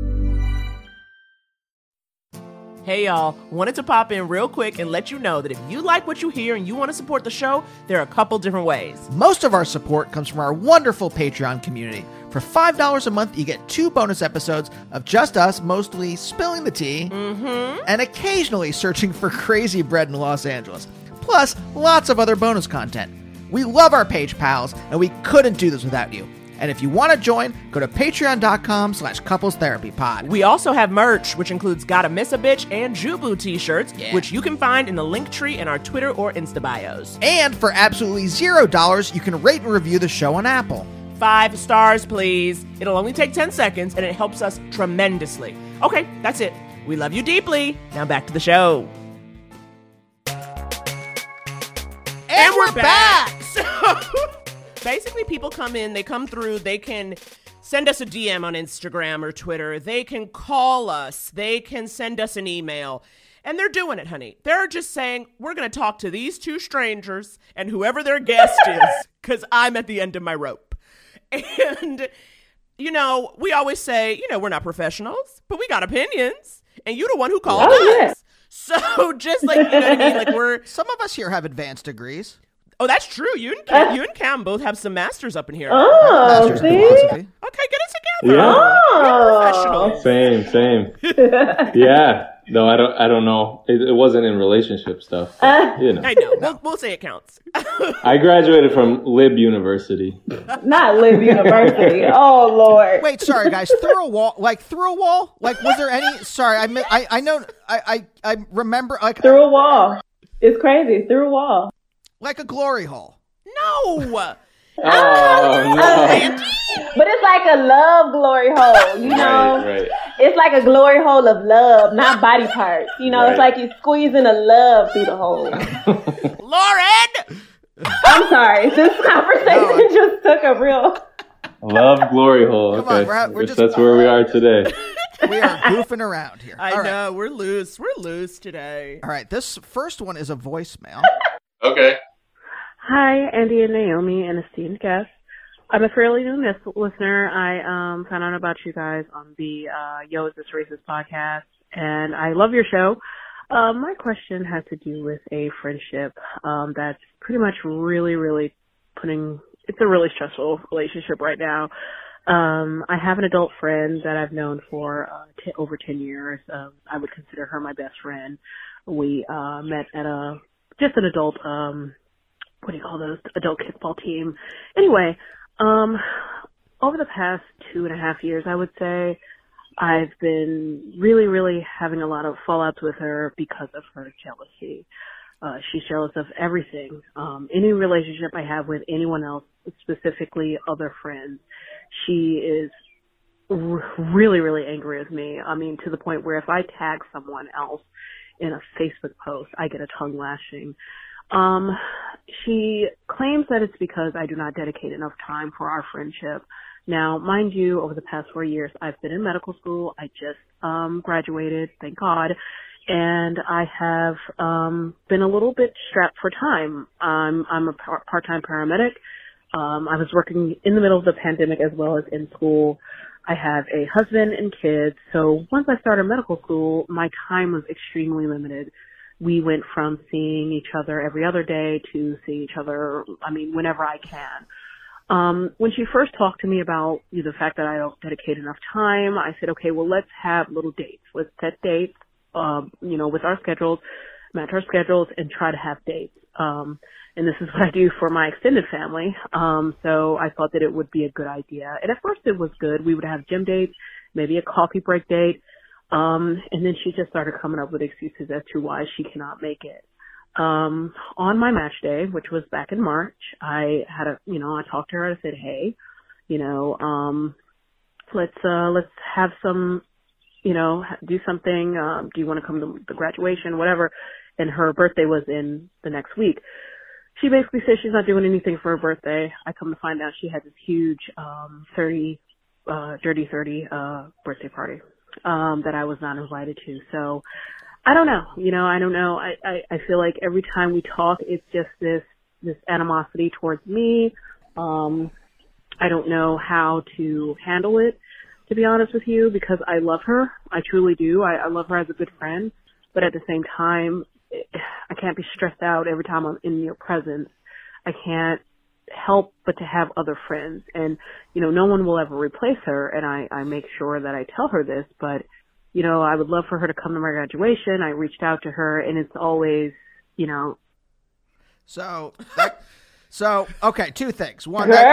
Hey y'all, wanted to pop in real quick and let you know that if you like what you hear and you want to support the show, there are a couple different ways. Most of our support comes from our wonderful Patreon community. For five dollars a month, you get two bonus episodes of just us mostly spilling the tea Mm-hmm. and occasionally searching for crazy bread in Los Angeles. Plus, lots of other bonus content. We love our page pals, and we couldn't do this without you. And if you want to join, go to patreon.com slash couples therapy pod. We also have merch, which includes Gotta Miss a Bitch and Jubu t-shirts, Yeah. which you can find in the link tree in our Twitter or Insta bios. And for absolutely zero dollars, you can rate and review the show on Apple. Five stars, please. It'll only take ten seconds, and it helps us tremendously. Okay, that's it. We love you deeply. Now back to the show. And we're back! So, basically, people come in, they come through, they can send us a D M on Instagram or Twitter, they can call us, they can send us an email, and they're doing it, honey. They're just saying, we're going to talk to these two strangers and whoever their guest is, because I'm at the end of my rope. And, you know, we always say, you know, we're not professionals, but we got opinions, and you're the one who called Oh, us. yeah. So just like, you know what I mean? Like we're... Some of us here have advanced degrees. Oh, that's true. You and Cam, you and Cam both have some masters up in here. Oh, Masters in see? philosophy. Okay, get it together. Yeah. We're Oh. professionals. Same, same. Yeah. Though I don't, I don't know. It, it wasn't in relationship stuff. But, Uh, you know. I know. We'll, we'll say it counts. I graduated from Lib University. Not Lib University. Oh Lord. Wait, sorry guys. Through a wall, like through a wall. Like, was there any? Sorry, I mi- I, I know. I, I I remember like Through a wall. It's crazy. Through a wall. like a glory hole. No. Oh no! But it's like a love glory hole, you know? Right, right. It's like a glory hole of love, not body parts. You know, it's Right. like you're squeezing a love through the hole. Lauren! I'm sorry. This conversation just took a real... Love glory hole. Come on, Okay, we're- we're Guess just- that's where we are today. We are goofing around here. I All right. know. We're loose. We're loose today. All right, this first one is a voicemail. Okay. Hi, Andy and Naomi, and esteemed guests. I'm a fairly new nis- listener. I um, found out about you guys on the uh, Yo, Is This Racist podcast, and I love your show. Um, my question has to do with a friendship um, that's pretty much really, really putting, it's a really stressful relationship right now. Um, I have an adult friend that I've known for uh, t- over ten years. Um, I would consider her my best friend. We uh, met at a, just an adult, um, what do you call those, adult kickball team. Anyway, um, over the past two and a half years, I would say, I've been really, really having a lot of fallouts with her because of her jealousy. Uh, she's jealous of everything. Um, any relationship I have with anyone else, specifically other friends, she is r- really, really angry with me. I mean, to the point where if I tag someone else in a Facebook post, I get a tongue lashing. Um, she claims that it's because I do not dedicate enough time for our friendship. Now, mind you, over the past four years, I've been in medical school. I just um, graduated, thank God, and I have um, been a little bit strapped for time. Um, I'm a par- part-time paramedic. Um, I was working in the middle of the pandemic as well as in school. I have a husband and kids, so once I started medical school, my time was extremely limited. We went from seeing each other every other day to seeing each other, I mean, whenever I can. Um, when she first talked to me about you know, the fact that I don't dedicate enough time, I said, okay, well, let's have little dates. Let's set dates, um, you know, with our schedules, match our schedules, and try to have dates. Um, and this is what I do for my extended family. Um, so I thought that it would be a good idea. And at first it was good. We would have gym dates, maybe a coffee break date. Um, and then she just started coming up with excuses as to why she cannot make it. Um, on my match day, which was back in March, I had a, you know, I talked to her. I said, hey, you know, um, let's, uh, let's have some, you know, do something. Um, do you want to come to the graduation, whatever? And her birthday was in the next week. She basically said she's not doing anything for her birthday. I come to find out she had this huge, um, thirty, uh, dirty thirty, uh, birthday party, um, that I was not invited to. So, I don't know. You know, I don't know. I, I, I feel like every time we talk, it's just this, this animosity towards me. Um, I don't know how to handle it, to be honest with you, because I love her. I truly do. I, I love her as a good friend. But at the same time, I can't be stressed out every time I'm in your presence. I can't help but to have other friends. And, you know, no one will ever replace her. And I, I make sure that I tell her this, but you know, I would love for her to come to my graduation. I reached out to her, and it's always, you know. So, that, so okay, two things. One, Girl,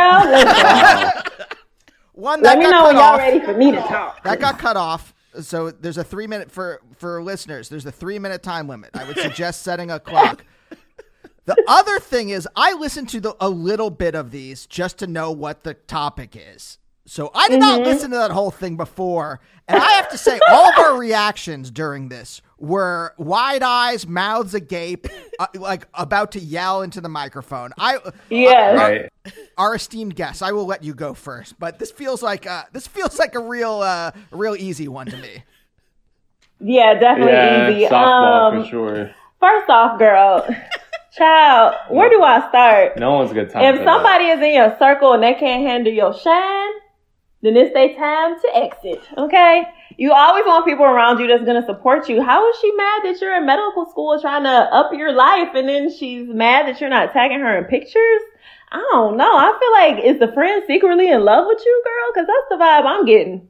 that, one that let me got know cut when y'all off. ready for me to talk. That got cut off. So there's a three minute for for listeners. There's a three minute time limit. I would suggest setting a clock. The other thing is, I listened to the, a little bit of these just to know what the topic is. So I did not Mm-hmm. listen to that whole thing before. And I have to say, all of our reactions during this were wide eyes, mouths agape, uh, like about to yell into the microphone. I Yes. our, Right. our esteemed guest, I will let you go first, but this feels like uh, this feels like a real, uh, a real easy one to me. Yeah, definitely Yeah, easy. softball Um, for sure. First off, girl, child, where do I start? No one's got time If for somebody is in your circle and they can't handle your shine, then it's their time to exit, okay? You always want people around you that's going to support you. How is she mad that you're in medical school trying to up your life and then she's mad that you're not tagging her in pictures? I don't know. I feel like, is the friend secretly in love with you, girl? Because that's the vibe I'm getting.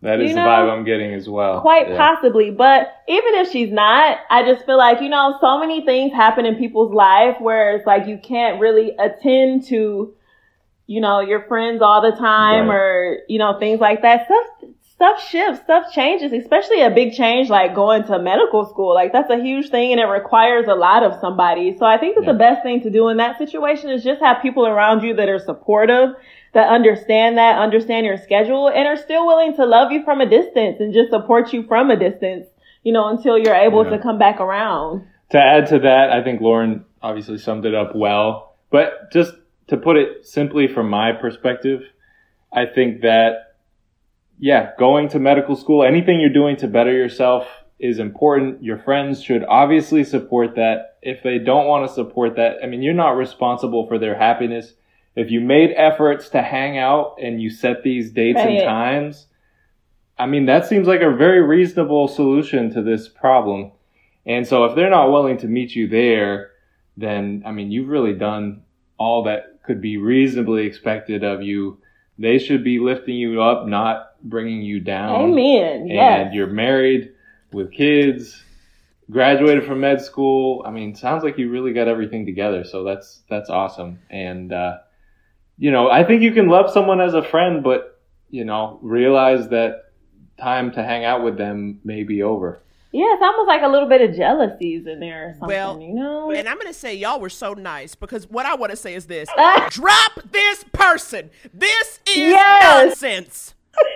That is you the know? vibe I'm getting as well. Quite yeah. possibly. But even if she's not, I just feel like, you know, so many things happen in people's life where it's like you can't really attend to, you know, your friends all the time Right. or, you know, things like that. Stuff, stuff shifts, stuff changes, especially a big change like going to medical school. Like that's a huge thing and it requires a lot of somebody. So I think that Yeah. the best thing to do in that situation is just have people around you that are supportive, that understand that, understand your schedule, and are still willing to love you from a distance and just support you from a distance, you know, until you're able Yeah. to come back around. To add to that, I think Lauren obviously summed it up well. But just to put it simply from my perspective, I think that, yeah, going to medical school, anything you're doing to better yourself is important. Your friends should obviously support that. If they don't want to support that, I mean, you're not responsible for their happiness. If you made efforts to hang out and you set these dates Right. and times, I mean, that seems like a very reasonable solution to this problem. And so if they're not willing to meet you there, then, I mean, you've really done all that could be reasonably expected of you. They should be lifting you up, not bringing you down. Amen. And Yes. you're married with kids, graduated from med school. I mean, sounds like you really got everything together. So that's, that's awesome. And, uh, you know, I think you can love someone as a friend, but, you know, realize that time to hang out with them may be over. Yeah, it's almost like a little bit of jealousies in there or something, Well, you know? and I'm going to say y'all were so nice because what I want to say is this. Drop this person. This is Yes. nonsense.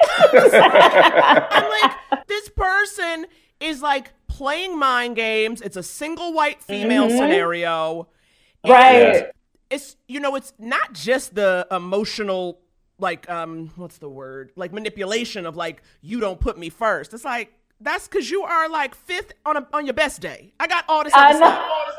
I'm like, this person is like playing mind games. It's a single white female Mhm. scenario. Right. And it's, you know, it's not just the emotional, like, um, what's the word? Like manipulation of like, you don't put me first. It's like, that's because you are like fifth on a, on your best day. I got all this I other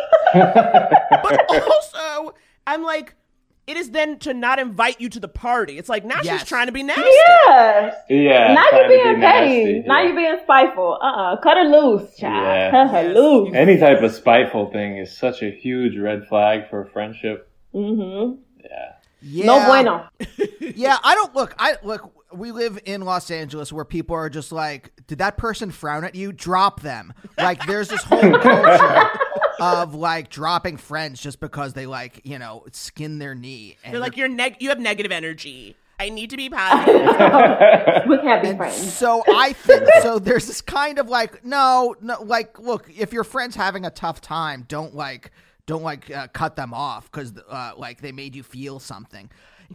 stuff. But also, I'm like, it is then to not invite you to the party. It's like, now Yes. she's trying to be nasty. Yeah. Yeah. Now trying you to being be petty. nasty, Now yeah. you being spiteful. Uh-uh. Cut her loose, child. Yeah. Cut her Yes. loose. Any type of spiteful thing is such a huge red flag for a friendship. Mm-hmm. Yeah. Yeah. No bueno. Yeah, I don't look. I look. We live in Los Angeles where people are just like, "Did that person frown at you? Drop them." Like, there's this whole culture of like dropping friends just because they like, you know, skin their knee. And They're like, you're neg- you have negative energy. I need to be positive. We can't be And friends. so I think so. There's this kind of like, no, no, like, look, if your friend's having a tough time, don't like, don't like uh, cut them off because uh, like they made you feel something.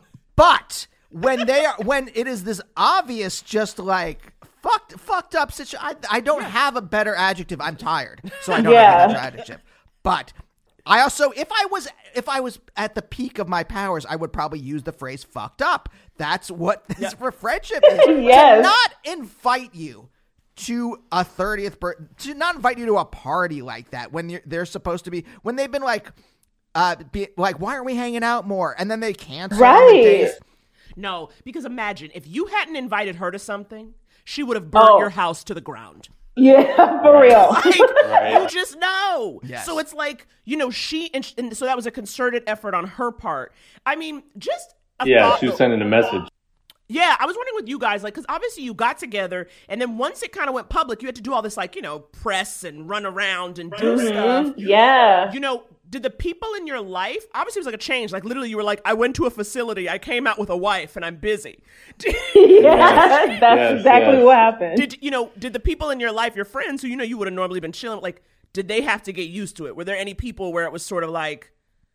But when they are, when it is this obvious, just like fucked, fucked up situation, I, I don't have a better adjective. I'm tired, so I don't Yeah. have a better adjective. But I also, if I was, if I was at the peak of my powers, I would probably use the phrase "fucked up." That's what this for friendship is. Yes. To not invite you to a thirtieth birthday, to not invite you to a party like that when you're, they're supposed to be, when they've been like, uh, be, like, why aren't we hanging out more? And then they cancel. on the Right. days. No, because imagine if you hadn't invited her to something, she would have burnt Oh. your house to the ground. Yeah, for real. Like, Right. you just know. Yes. So it's like, you know, she, and, and so that was a concerted effort on her part. I mean, just a Yeah, thought, she was though. sending a message. Yeah, I was wondering with you guys, like, because obviously you got together, and then once it kind of went public, you had to do all this, like, you know, press and run around and do stuff. Yeah. You know, did the people in your life, obviously it was like a change, like literally you were like, I went to a facility, I came out with a wife, and I'm busy. Yeah, that's Yes, exactly yes. what happened. Did, you know, did the people in your life, your friends, who, you know, you would have normally been chilling, like, did they have to get used to it? Were there any people where it was sort of like,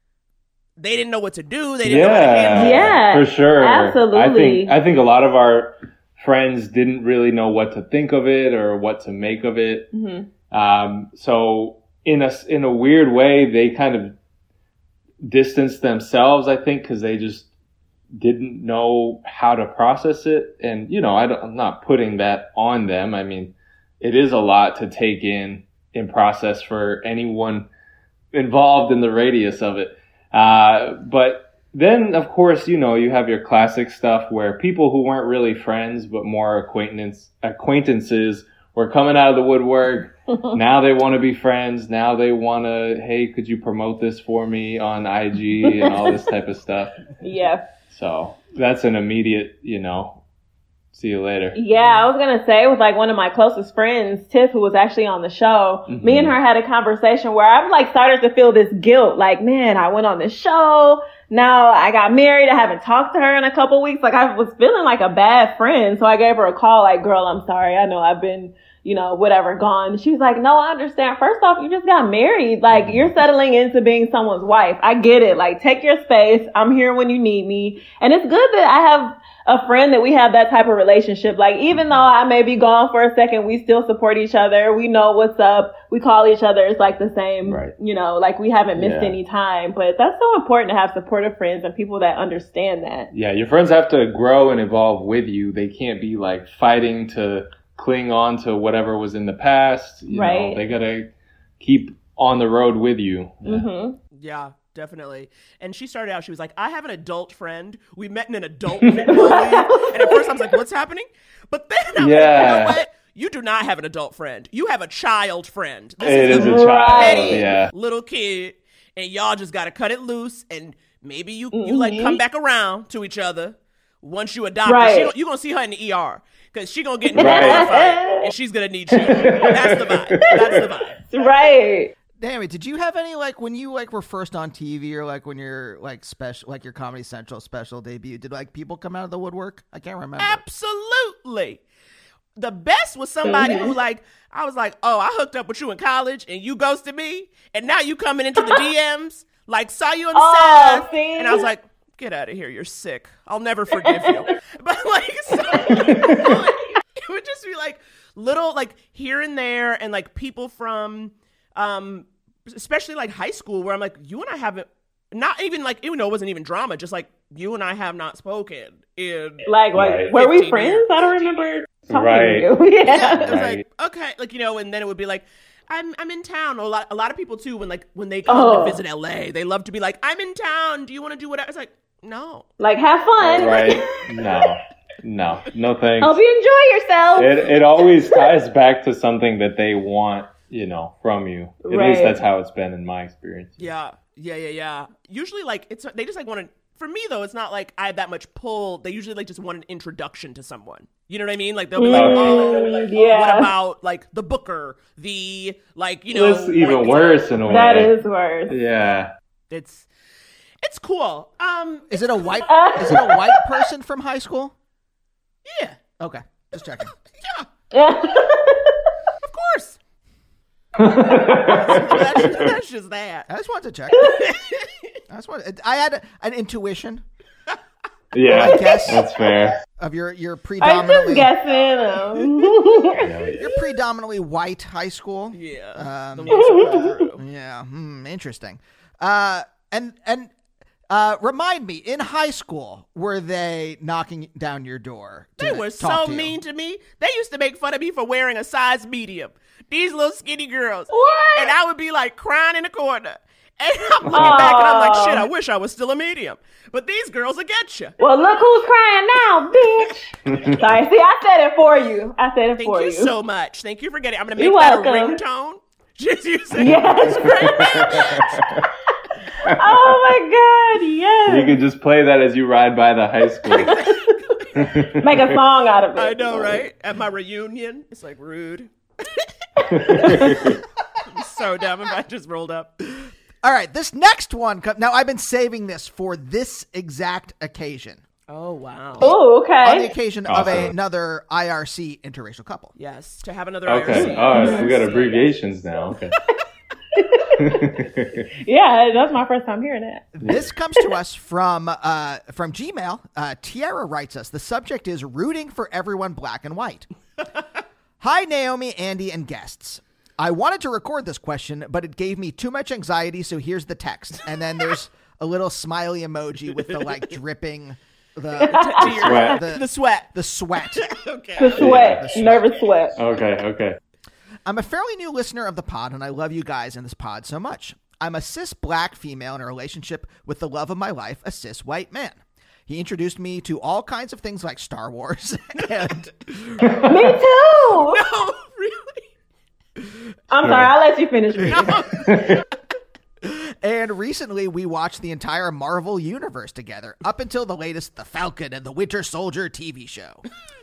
they didn't know what to do, they didn't know how to handle it? Yeah, for sure. absolutely. I think I think a lot of our friends didn't really know what to think of it or what to make of it. Mm-hmm. Um, so in a in a weird way, they kind of distanced themselves. I think because they just didn't know how to process it. And you know, I don't, I'm not putting that on them. I mean, it is a lot to take in and process for anyone involved in the radius of it. Uh, but then, of course, you know, you have your classic stuff where people who weren't really friends, but more acquaintance, acquaintances were coming out of the woodwork. Now they want to be friends. Now they want to, hey, could you promote this for me on I G and all this type of stuff. Yeah. So that's an immediate, you know, See you later. Yeah, I was going to say with like one of my closest friends, Tiff, who was actually on the show, mm-hmm. me and her had a conversation where I'm like started to feel this guilt. Like, man, I went on this show. Now I got married. I haven't talked to her in a couple weeks. Like I was feeling like a bad friend. So I gave her a call like, girl, I'm sorry. I know I've been, you know, whatever, gone. She was like, no, I understand. First off, you just got married. Like you're settling into being someone's wife. I get it. Like take your space. I'm here when you need me. And it's good that I have a friend that we have that type of relationship. Like, even though I may be gone for a second, we still support each other. We know what's up. We call each other. It's like the same, right. you know, like we haven't missed yeah. any time. But that's so important to have supportive friends and people that understand that. Yeah, your friends have to grow and evolve with you. They can't be like fighting to cling on to whatever was in the past. You right. know, they gotta keep on the road with you. Yeah. Mm-hmm. Yeah. Definitely. And she started out, she was like, I have an adult friend. We met in an adult league. And at first I was like, what's happening? But then I was yeah. like, you know what? You do not have an adult friend. You have a child friend. This it is, is a, a child, yeah. little kid. And y'all just got to cut it loose. And maybe you, you like come back around to each other once you adopt right. her. You're going to see her in the E R. Because she's going to get in right. a fight. And she's going to need you. That's the vibe. That's the vibe. Right. Damn it, did you have any, like, when you, like, were first on T V or, like, when you're, like, special, like, your Comedy Central special debut, did, like, people come out of the woodwork? I can't remember. Absolutely. The best was somebody who, like, I was like, oh, I hooked up with you in college and you ghosted me, and now you coming into the D Ms, like, saw you on the oh, side, see? and I was like, get out of here, you're sick. I'll never forgive you. But, like, so, it would just be, like, little, like, here and there, and, like, people from... Um, especially like high school where I'm like, you and I haven't, not even like, even though it wasn't even drama, just like you and I have not spoken in like, like right. were we friends? Years. I don't remember talking right. to you. Yeah. yeah it was right. like, okay, like, you know, and then it would be like, I'm I'm in town. A lot, a lot of people too, when like, when they come oh. to visit L A, they love to be like, I'm in town. Do you want to do whatever? It's like, no. Like, have fun. Right. No. No. No thanks. Hope you enjoy yourself. It, it always ties back to something that they want, you know, from you. At right. least that's how it's been in my experience. Yeah, yeah, yeah, yeah. Usually, like, it's they just like want to. For me, though, it's not like I have that much pull. They usually like just want an introduction to someone. You know what I mean? Like they'll be like, mm, oh, like, yeah. what about like the booker? The like, you know, it's even like, worse in a way. That is worse. Yeah, it's it's cool. Um, is it a white? is it a white person from high school? Yeah. Okay, just checking. Yeah. Of course. that's, that's just that. I just wanted to check. I just wanted. I had an intuition. Yeah, I guess that's fair. Of your your I'm predominantly just guessing. Um. your predominantly white high school. Yeah. Um, the ones who come through. Yeah. Hmm, interesting. Uh, and and uh, remind me, in high school, were they knocking down your door? They were so mean to me. They used to make fun of me for wearing a size medium. These little skinny girls. What? And I would be like crying in the corner. And I'm looking oh. back and I'm like, shit, I wish I was still a medium. But these girls will get you. Well, look who's crying now, bitch. Sorry, see, I said it for you. I said it Thank for you. you. Thank you so much. Thank you for getting it. I'm going to make You're that welcome. a ringtone. Just using yes. Oh my God, yes. You can just play that as you ride by the high school. Make a song out of it. I know, right? At my reunion, it's like rude. I'm so dumb if I just rolled up. All right, this next one. Now, I've been saving this for this exact occasion. Oh, wow. Oh, okay. On the occasion awesome. of another I R C interracial couple. Yes, to have another okay. I R C. Oh, so we got abbreviations now. Okay. Yeah, that's my first time hearing that. This comes to us from uh, from Gmail. Uh, Tiara writes us. The subject is rooting for everyone black and white. Hi, Naomi, Andy, and guests. I wanted to record this question, but it gave me too much anxiety, so here's the text. And then there's a little smiley emoji with the, like, dripping... The, the, sweat. The, the sweat. The sweat. Okay. The sweat. The sweat. Nervous sweat. Okay, okay. I'm a fairly new listener of the pod, and I love you guys in this pod so much. I'm a cis black female in a relationship with the love of my life, a cis white man. He introduced me to all kinds of things like Star Wars. And me too. No, really? I'm sorry, I'll let you finish reading. And recently we watched the entire Marvel universe together, up until the latest The Falcon and the Winter Soldier T V show.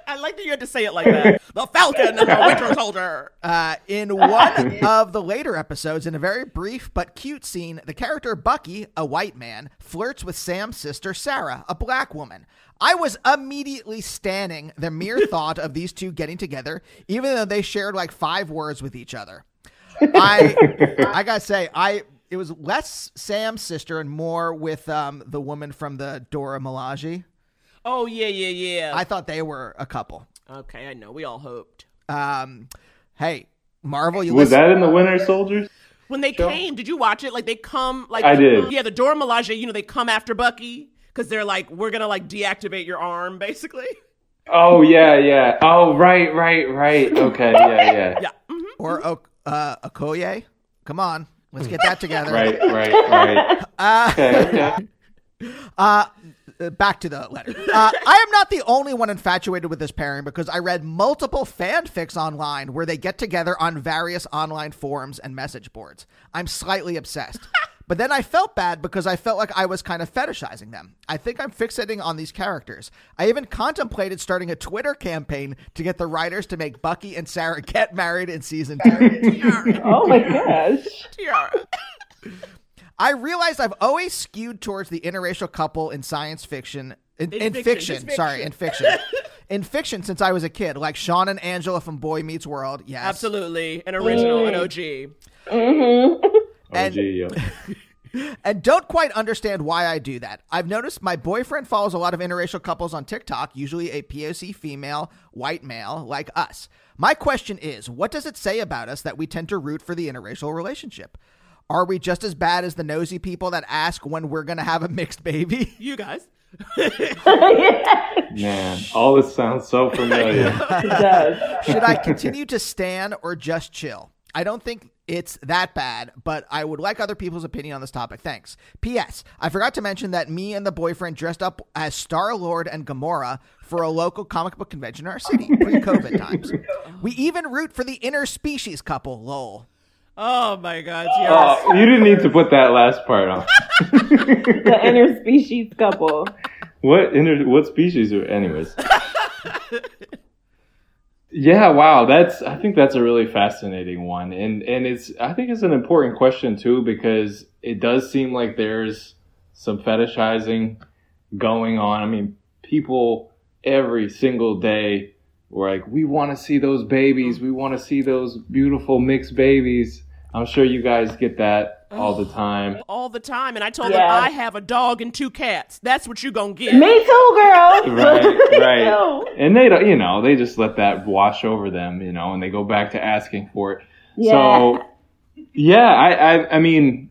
I like that you had to say it like that. The Falcon and the Winter Soldier. Uh, in one of the later episodes, in a very brief but cute scene, the character Bucky, a white man, flirts with Sam's sister Sarah, a black woman. I was immediately standing the mere thought of these two getting together, even though they shared like five words with each other. I I gotta say, I it was less Sam's sister and more with um, the woman from the Dora Milaje. Oh, yeah, yeah, yeah. I thought they were a couple. Okay, I know. We all hoped. Um, hey, Marvel, you Was listen- that in the Winter Soldiers? When they show? came, did you watch it? Like, they come, like... I did. Yeah, the Dora Milaje, you know, they come after Bucky because they're like, we're going to, like, deactivate your arm, basically. Oh, yeah, yeah. Oh, right, right, right. Okay, yeah, yeah. Yeah. Mm-hmm. Or o- uh, Okoye. Come on, let's get that together. Right, right, right. Uh, Okay, okay. Uh, back to the letter. Uh, I am not the only one infatuated with this pairing because I read multiple fanfics online where they get together on various online forums and message boards. I'm slightly obsessed. But then I felt bad because I felt like I was kind of fetishizing them. I think I'm fixating on these characters. I even contemplated starting a Twitter campaign to get the writers to make Bucky and Sarah get married in season two. Oh my gosh. Tiara. I realized I've always skewed towards the interracial couple in science fiction. In, In in fiction, fiction, it's fiction. sorry, in fiction. In fiction since I was a kid, like Sean and Angela from Boy Meets World. Yes. Absolutely. An original, an O G. Mm-hmm. And, O G, yeah. and don't quite understand why I do that. I've noticed my boyfriend follows a lot of interracial couples on TikTok, usually a P O C female, white male, like us. My question is, what does it say about us that we tend to root for the interracial relationship? Are we just as bad as the nosy people that ask when we're going to have a mixed baby? You guys. Man, all this sounds so familiar. It does. Should I continue to stan or just chill? I don't think it's that bad, but I would like other people's opinion on this topic. Thanks. P S. I forgot to mention that me and the boyfriend dressed up as Star-Lord and Gamora for a local comic book convention in our city, pre-COVID times. We even root for the interspecies couple, lol. Oh, my God. Tiara. Oh, you didn't need to put that last part on. The interspecies couple. What inter- what species are anyways? Yeah, wow, that's I think that's a really fascinating one. And and it's I think it's an important question too, because it does seem like there's some fetishizing going on. I mean, people every single day were like, we want to see those babies, we want to see those beautiful mixed babies. I'm sure you guys get that all the time. All the time. And I told Yeah. them I have a dog and two cats. That's what you gonna get. Me too, girl. Right, Me right. too. And they don't, you know, they just let that wash over them, you know, and they go back to asking for it. Yeah. So, yeah, I, I, I mean,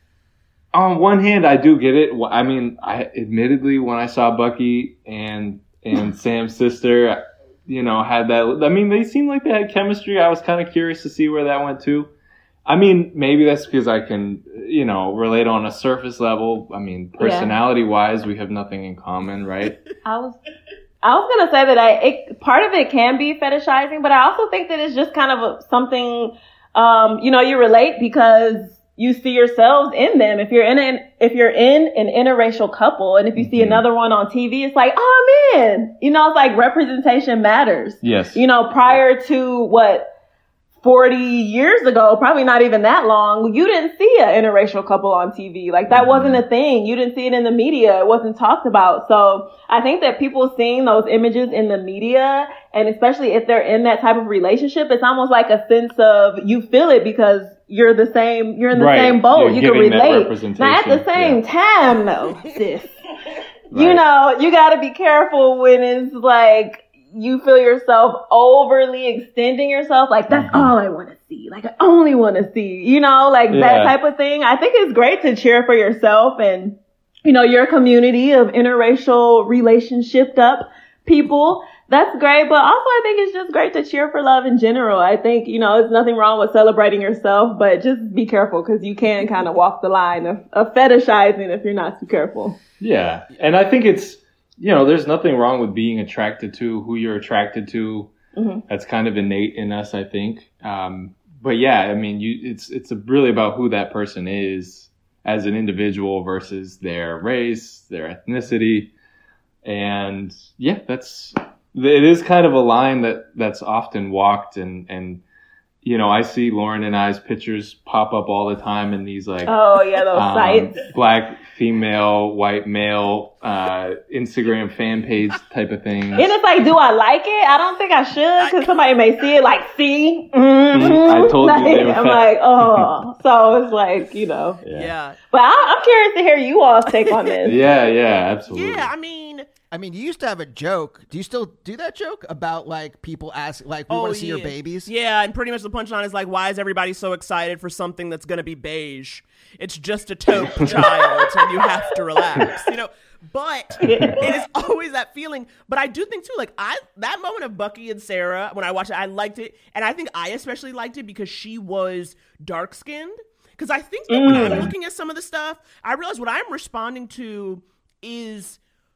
on one hand, I do get it. I mean, I admittedly, when I saw Bucky and and Sam's sister, you know, had that. I mean, they seemed like they had chemistry. I was kind of curious to see where that went to. I mean, maybe that's because I can, you know, relate on a surface level. I mean, personality-wise, we have nothing in common, right? I was, I was gonna say that I it, part of it can be fetishizing, but I also think that it's just kind of a, something, um, you know, you relate because you see yourselves in them. If you're in an if you're in an interracial couple, and if you see Mhm. another one on T V, it's like, oh man, you know, it's like representation matters. Yes. You know, prior to what. forty years ago, probably not even that long, you didn't see an interracial couple on T V. Like, that Mm-hmm. wasn't a thing. You didn't see it in the media. It wasn't talked about. So I think that people seeing those images in the media, and especially if they're in that type of relationship, it's almost like a sense of, you feel it because you're the same, you're in the Right. same boat. You're you can getting that relate. representation. Now, at the same Yeah. time, though, sis, you Right. know, you gotta be careful when it's like, you feel yourself overly extending yourself. Like, that's Mm-hmm. all I want to see. Like, I only want to see, you know, like that Yeah. type of thing. I think it's great to cheer for yourself and, you know, your community of interracial relationshiped up people. That's great. But also I think it's just great to cheer for love in general. I think, you know, there's nothing wrong with celebrating yourself, but just be careful because you can kind of walk the line of, of fetishizing if you're not too careful. Yeah. And I think it's, you know, there's nothing wrong with being attracted to who you're attracted to. Mm-hmm. That's kind of innate in us, I think. Um, but yeah, I mean, you, it's, it's really about who that person is as an individual versus their race, their ethnicity. And yeah, that's, it is kind of a line that that's often walked, and and you know, I see Lauren and I's pictures pop up all the time in these like oh yeah those um, sites, black female, white male, uh, Instagram fan page type of thing. And it's like, do I like it? I don't think I should, because somebody may see it like, see, mm-hmm. I told like, you. They were I'm like, oh, so it's like, you know, yeah. yeah. But I, I'm curious to hear you all's take on this. yeah, yeah, absolutely. Yeah, I mean. I mean, you used to have a joke. Do you still do that joke about like people ask, like, we oh, want to see yeah. your babies? Yeah, and pretty much the punchline is like, why is everybody so excited for something that's going to be beige? It's just a taupe child, and you have to relax, you know. But it is always that feeling. But I do think too, like I that moment of Bucky and Sarah when I watched it, I liked it, and I think I especially liked it because she was dark skinned. Because I think that mm. when I'm looking at some of the stuff, I realize what I'm responding to is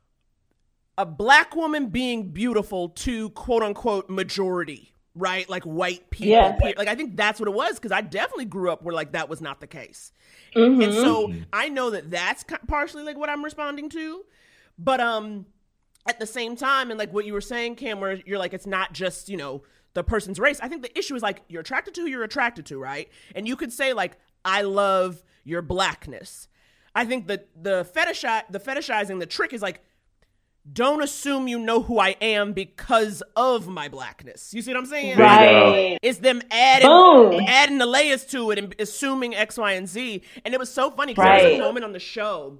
a black woman being beautiful to quote unquote majority, right? Like white people. Yeah. Like I think that's what it was, because I definitely grew up where like that was not the case. Mm-hmm. And so I know that that's partially like what I'm responding to. But um, at the same time, and like what you were saying, Cam, where you're like, it's not just, you know, the person's race. I think the issue is like, you're attracted to who you're attracted to, right? And you could say like, I love your blackness. I think that the fetishize, the fetishizing, the trick is like, don't assume you know who I am because of my blackness. You see what I'm saying? Right. It's them adding Boom. adding the layers to it and assuming X, Y, and Z. And it was so funny because right. there was a moment on the show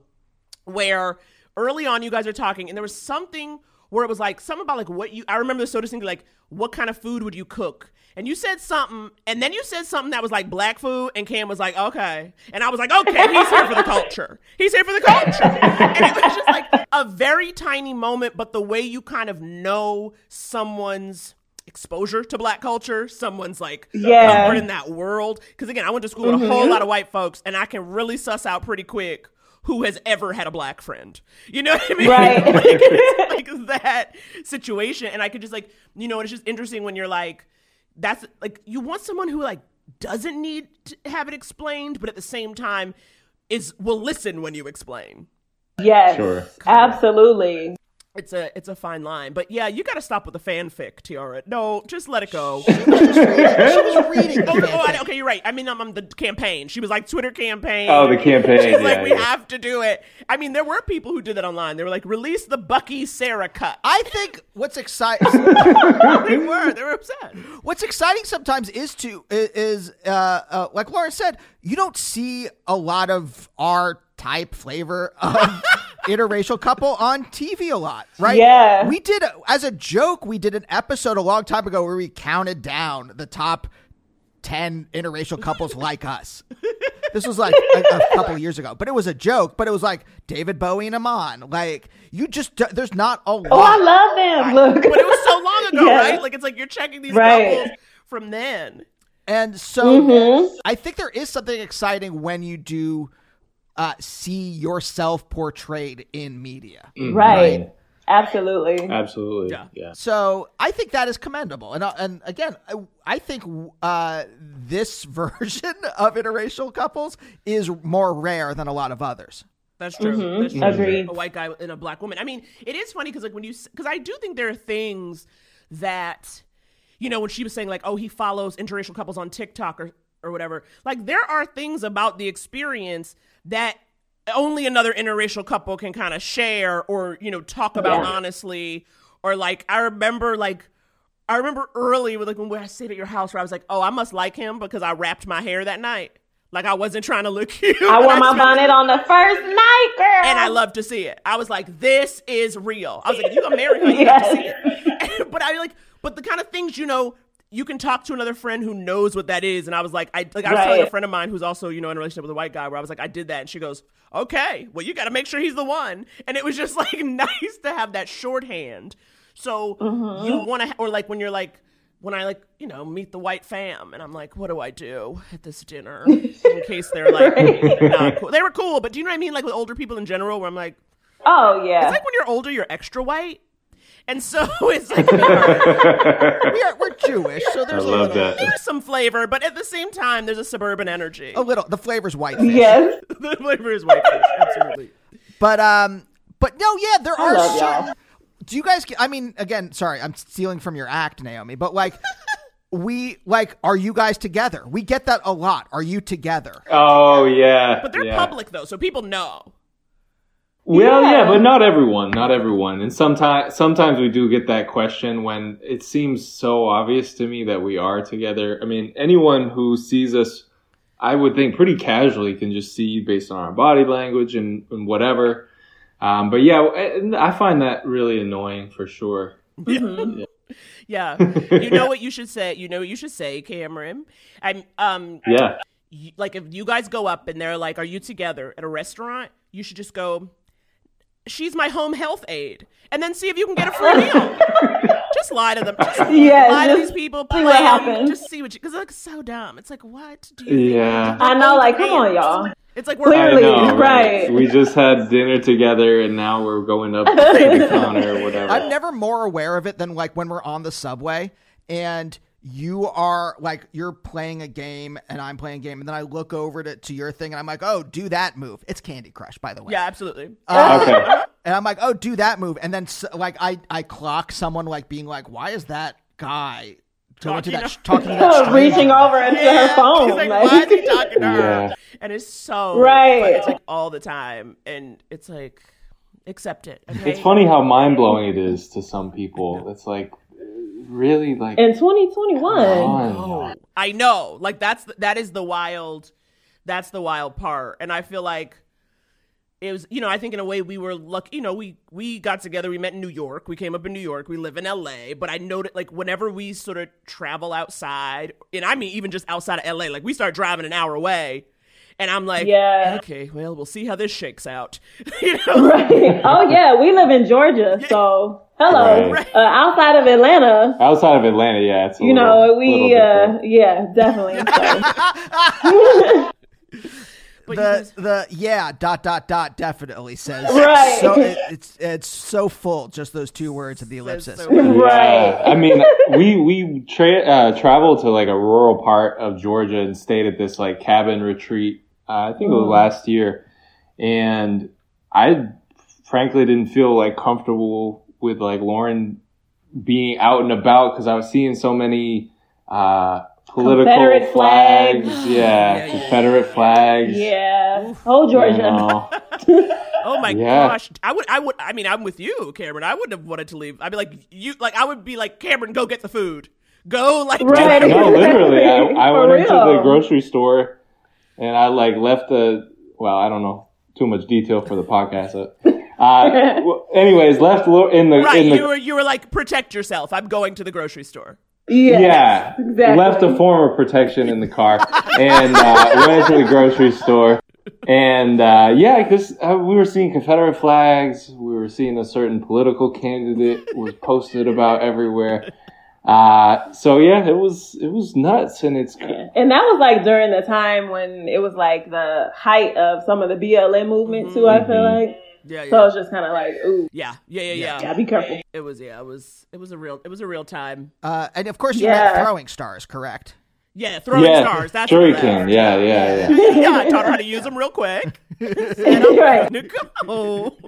where early on you guys are talking and there was something where it was like something about like what you, I remember the soda thinking like, what kind of food would you cook? And you said something, and then you said something that was like black food, and Cam was like, okay. And I was like, okay, he's here for the culture. He's here for the culture. And it was just like a very tiny moment, but the way you kind of know someone's exposure to black culture, someone's like yeah. comfort in that world. Because again, I went to school with mm-hmm. a whole lot of white folks, and I can really suss out pretty quick who has ever had a black friend. You know what I mean? Right. like, it's like that situation. And I could just like, you know, it's just interesting when you're like, that's like, you want someone who like doesn't need to have it explained, but at the same time is will listen when you explain. Yes, sure. Absolutely. It's a it's a fine line, but yeah, you got to stop with the fanfic, Tiara. No, just let it go. She was reading. Oh, oh I, okay, you're right. I mean, I'm, I'm the campaign. She was like Twitter campaign. Oh, the campaign. She's yeah, like, we yeah. have to do it. I mean, there were people who did that online. They were like, release the Bucky Sarah cut. I think what's exciting. They were. They were upset. What's exciting sometimes is to is uh, uh, like Lauren said, you don't see a lot of our type flavor of interracial couple on T V a lot, right? Yeah. We did, as a joke, we did an episode a long time ago where we counted down the top ten interracial couples like us. This was like a, a couple of years ago, but it was a joke, but it was like David Bowie and Iman. Like, you just, there's not a lot. Oh, I love them. Look. But it was so long ago, Yeah. right? Like, it's like you're checking these Right. couples from then. And so Mm-hmm. I think there is something exciting when you do uh, see yourself portrayed in media. Mm, Right. right? Absolutely. Absolutely. Yeah. Yeah. So I think that is commendable. And uh, and again, I, I think uh, this version of interracial couples is more rare than a lot of others. That's true. Mhm. That's true. Agreed. A white guy and a black woman. I mean, it is funny because like when you, because I do think there are things that, you know, when she was saying like, oh, he follows interracial couples on TikTok or or whatever. Like there are things about the experience that only another interracial couple can kind of share or, you know, talk about Yeah. honestly. Or like, I remember like, I remember early with like when I stayed at your house where I was like, oh, I must like him because I wrapped my hair that night. Like I wasn't trying to look cute. I wore And my spent- bonnet on the first night, girl. and I love to see it. I was like, this is real. I was like, if you gonna marry her, you have to see it. But I like, but the kind of things, you know, you can talk to another friend who knows what that is. And I was like, I like I was telling a Right. friend of mine who's also, you know, in a relationship with a white guy where I was like, I did that. And she goes, okay, well, you got to make sure he's the one. And it was just like nice to have that shorthand. So Mm-hmm. you want to, or like when you're like, when I like, you know, meet the white fam and I'm like, what do I do at this dinner? In case they're like, not cool. They were cool, but do you know what I mean? Like with older people in general where I'm like, Oh, yeah. it's like when you're older, you're extra white. And so it's like, we are, We are, we're Jewish, so I there's a love little, that. there's some flavor, but at the same time, there's a suburban energy. a little. The flavor's whitefish. Yes. The flavor is white fish, absolutely. But um, but no, yeah, there I are love certain. y'all. do you guys? Get, I mean, again, sorry, I'm stealing from your act, Naomi, but like, we like, are you guys together? We get that a lot. Are you together? Oh yeah, but they're yeah. public though, so people know. Well, Yeah. yeah, but not everyone, not everyone. And sometimes, sometimes we do get that question when it seems so obvious to me that we are together. I mean, anyone who sees us, I would think pretty casually can just see based on our body language and, and whatever. Um, but yeah, I find that really annoying for sure. Mm-hmm. Yeah. You know what you should say? You know what you should say, Cameron? I'm, um, Yeah. y- like if you guys go up and they're like, are you together at a restaurant? You should just go, she's my home health aide. And then see if you can get a free meal. Just lie to them. Just Yeah, lie to just these people. see Play what them. happens. Just see what you, because it's like so dumb. It's like, what do you think? Yeah. I know, like, come on, y'all. It's like we're Clearly, I know, right. We just had dinner together and now we're going up to the counter or whatever. I'm never more aware of it than like when we're on the subway and you are like, you're playing a game and I'm playing a game. And then I look over to, to your thing and I'm like, oh, do that move. It's Candy Crush, by the way. Yeah, absolutely. Uh, Okay. And I'm like, oh, do that move. And then s- like I, I clock someone like being like, why is that guy going to Talking that, to- talking to that stranger? Reaching over into her phone. He's like, like- why is he talking to her? Yeah. And it's so Right. but it's like all the time, and it's like accept it. Okay? It's funny how mind blowing it is to some people. It's like really like In twenty twenty-one. on. I know, like that's the, that is the wild, that's the wild part, and I feel like it was, you know, I think in a way we were lucky. You know, we we got together, we met in New York, we came up in New York, we live in L A. But I noted like whenever we sort of travel outside, and I mean even just outside of L A, like we start driving an hour away. And I'm like, Yeah. okay, well, we'll see how this shakes out. you know? Right. Oh, yeah. We live in Georgia. So, hello. Right. Uh, outside of Atlanta, Outside of Atlanta, yeah, it's a you know, little, we, little uh, different. yeah, definitely. So. But you the guys- the yeah dot dot dot definitely says Right. so it, it's it's so full, just those two words of the ellipsis. so much. Right. Yeah, I mean, we we tra- uh, traveled to like a rural part of Georgia and stayed at this like cabin retreat. Uh, I think it was last year, and I frankly didn't feel like comfortable with like Lauren being out and about because I was seeing so many uh, political Confederate flags. flags. Yeah, Yeah, yeah, Confederate flags. Yeah. Oh, you Georgia. know. Oh my Yeah. gosh. I would I would I mean I'm with you, Cameron. I wouldn't have wanted to leave. I'd be like you like I would be like, Cameron, go get the food. Go like do Right. it. No, literally, I, I For went into real. the grocery store and I like left the, well, I don't know too much detail for the podcast. Uh, well, anyways, left lo- in the, Right. in the, You were you were like, protect yourself. I'm going to the grocery store. Yeah. yeah, exactly. left a form of protection in the car and uh, went to the grocery store. And uh, yeah, because uh, we were seeing Confederate flags. We were seeing a certain political candidate was posted about everywhere. Uh, so yeah, it was it was nuts, and it's And that was like during the time when it was like the height of some of the B L M movement too, I feel like. Yeah, yeah. So it's just kind of like, ooh, yeah, yeah, yeah, yeah. yeah, be careful. It was yeah, it was it was a real it was a real time. Uh, and of course, you Yeah. meant throwing stars, correct? Yeah, throwing yeah, stars. That's what shuriken. that- Yeah, yeah, yeah. Yeah, I taught her how to use them real quick. Right. To go.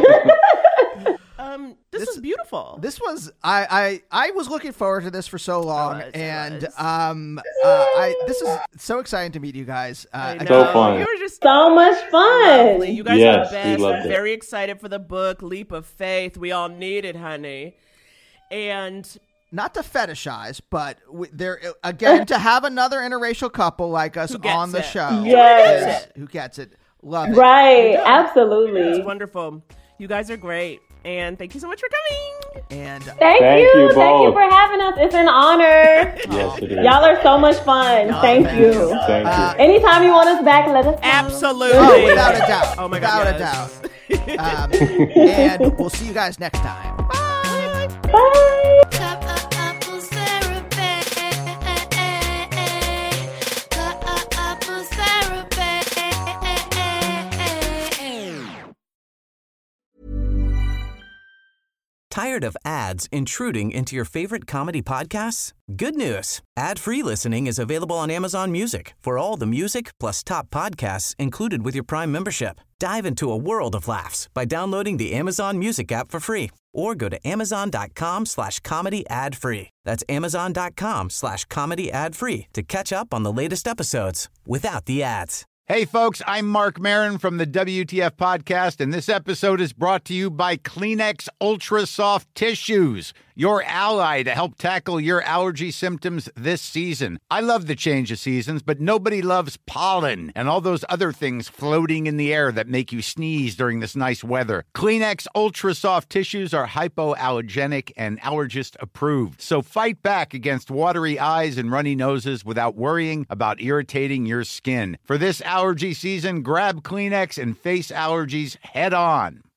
um, this, This- is beautiful. This was I, I I was looking forward to this for so long, was, it and was. um, uh, I this is so exciting to meet you guys. Uh, I again. So know. fun. You were just So much fun. lovely. You guys Yes, are the we best. loved I'm it. very excited for the book, Leap of Faith. We all need it, honey. And Not to fetishize, but w- there again to have another interracial couple like us Who gets on the it. show. Yes. is- who gets it? Love it. Right. Absolutely. it's wonderful. You guys are great. And thank you so much for coming. And Thank, Thank you. you Thank you both. for having us. It's an honor. Yes, it is. Y'all are so much fun. Thank thank you. you. Thank you. Uh, Anytime you want us back, let us know. Absolutely. oh, without a doubt. Oh my without God, a yes. doubt. Um, and we'll see you guys next time. Bye. Tired of ads intruding into your favorite comedy podcasts? Good news. Ad-free listening is available on Amazon Music for all the music plus top podcasts included with your Prime membership. Dive into a world of laughs by downloading the Amazon Music app for free or go to amazon.com slash comedy ad free. That's amazon.com slash comedy ad free to catch up on the latest episodes without the ads. Hey, folks, I'm Mark Maron from the W T F Podcast, and this episode is brought to you by Kleenex Ultra Soft Tissues, your ally to help tackle your allergy symptoms this season. I love the change of seasons, but nobody loves pollen and all those other things floating in the air that make you sneeze during this nice weather. Kleenex Ultra Soft Tissues are hypoallergenic and allergist approved, so fight back against watery eyes and runny noses without worrying about irritating your skin. For this allergy season, grab Kleenex and face allergies head on.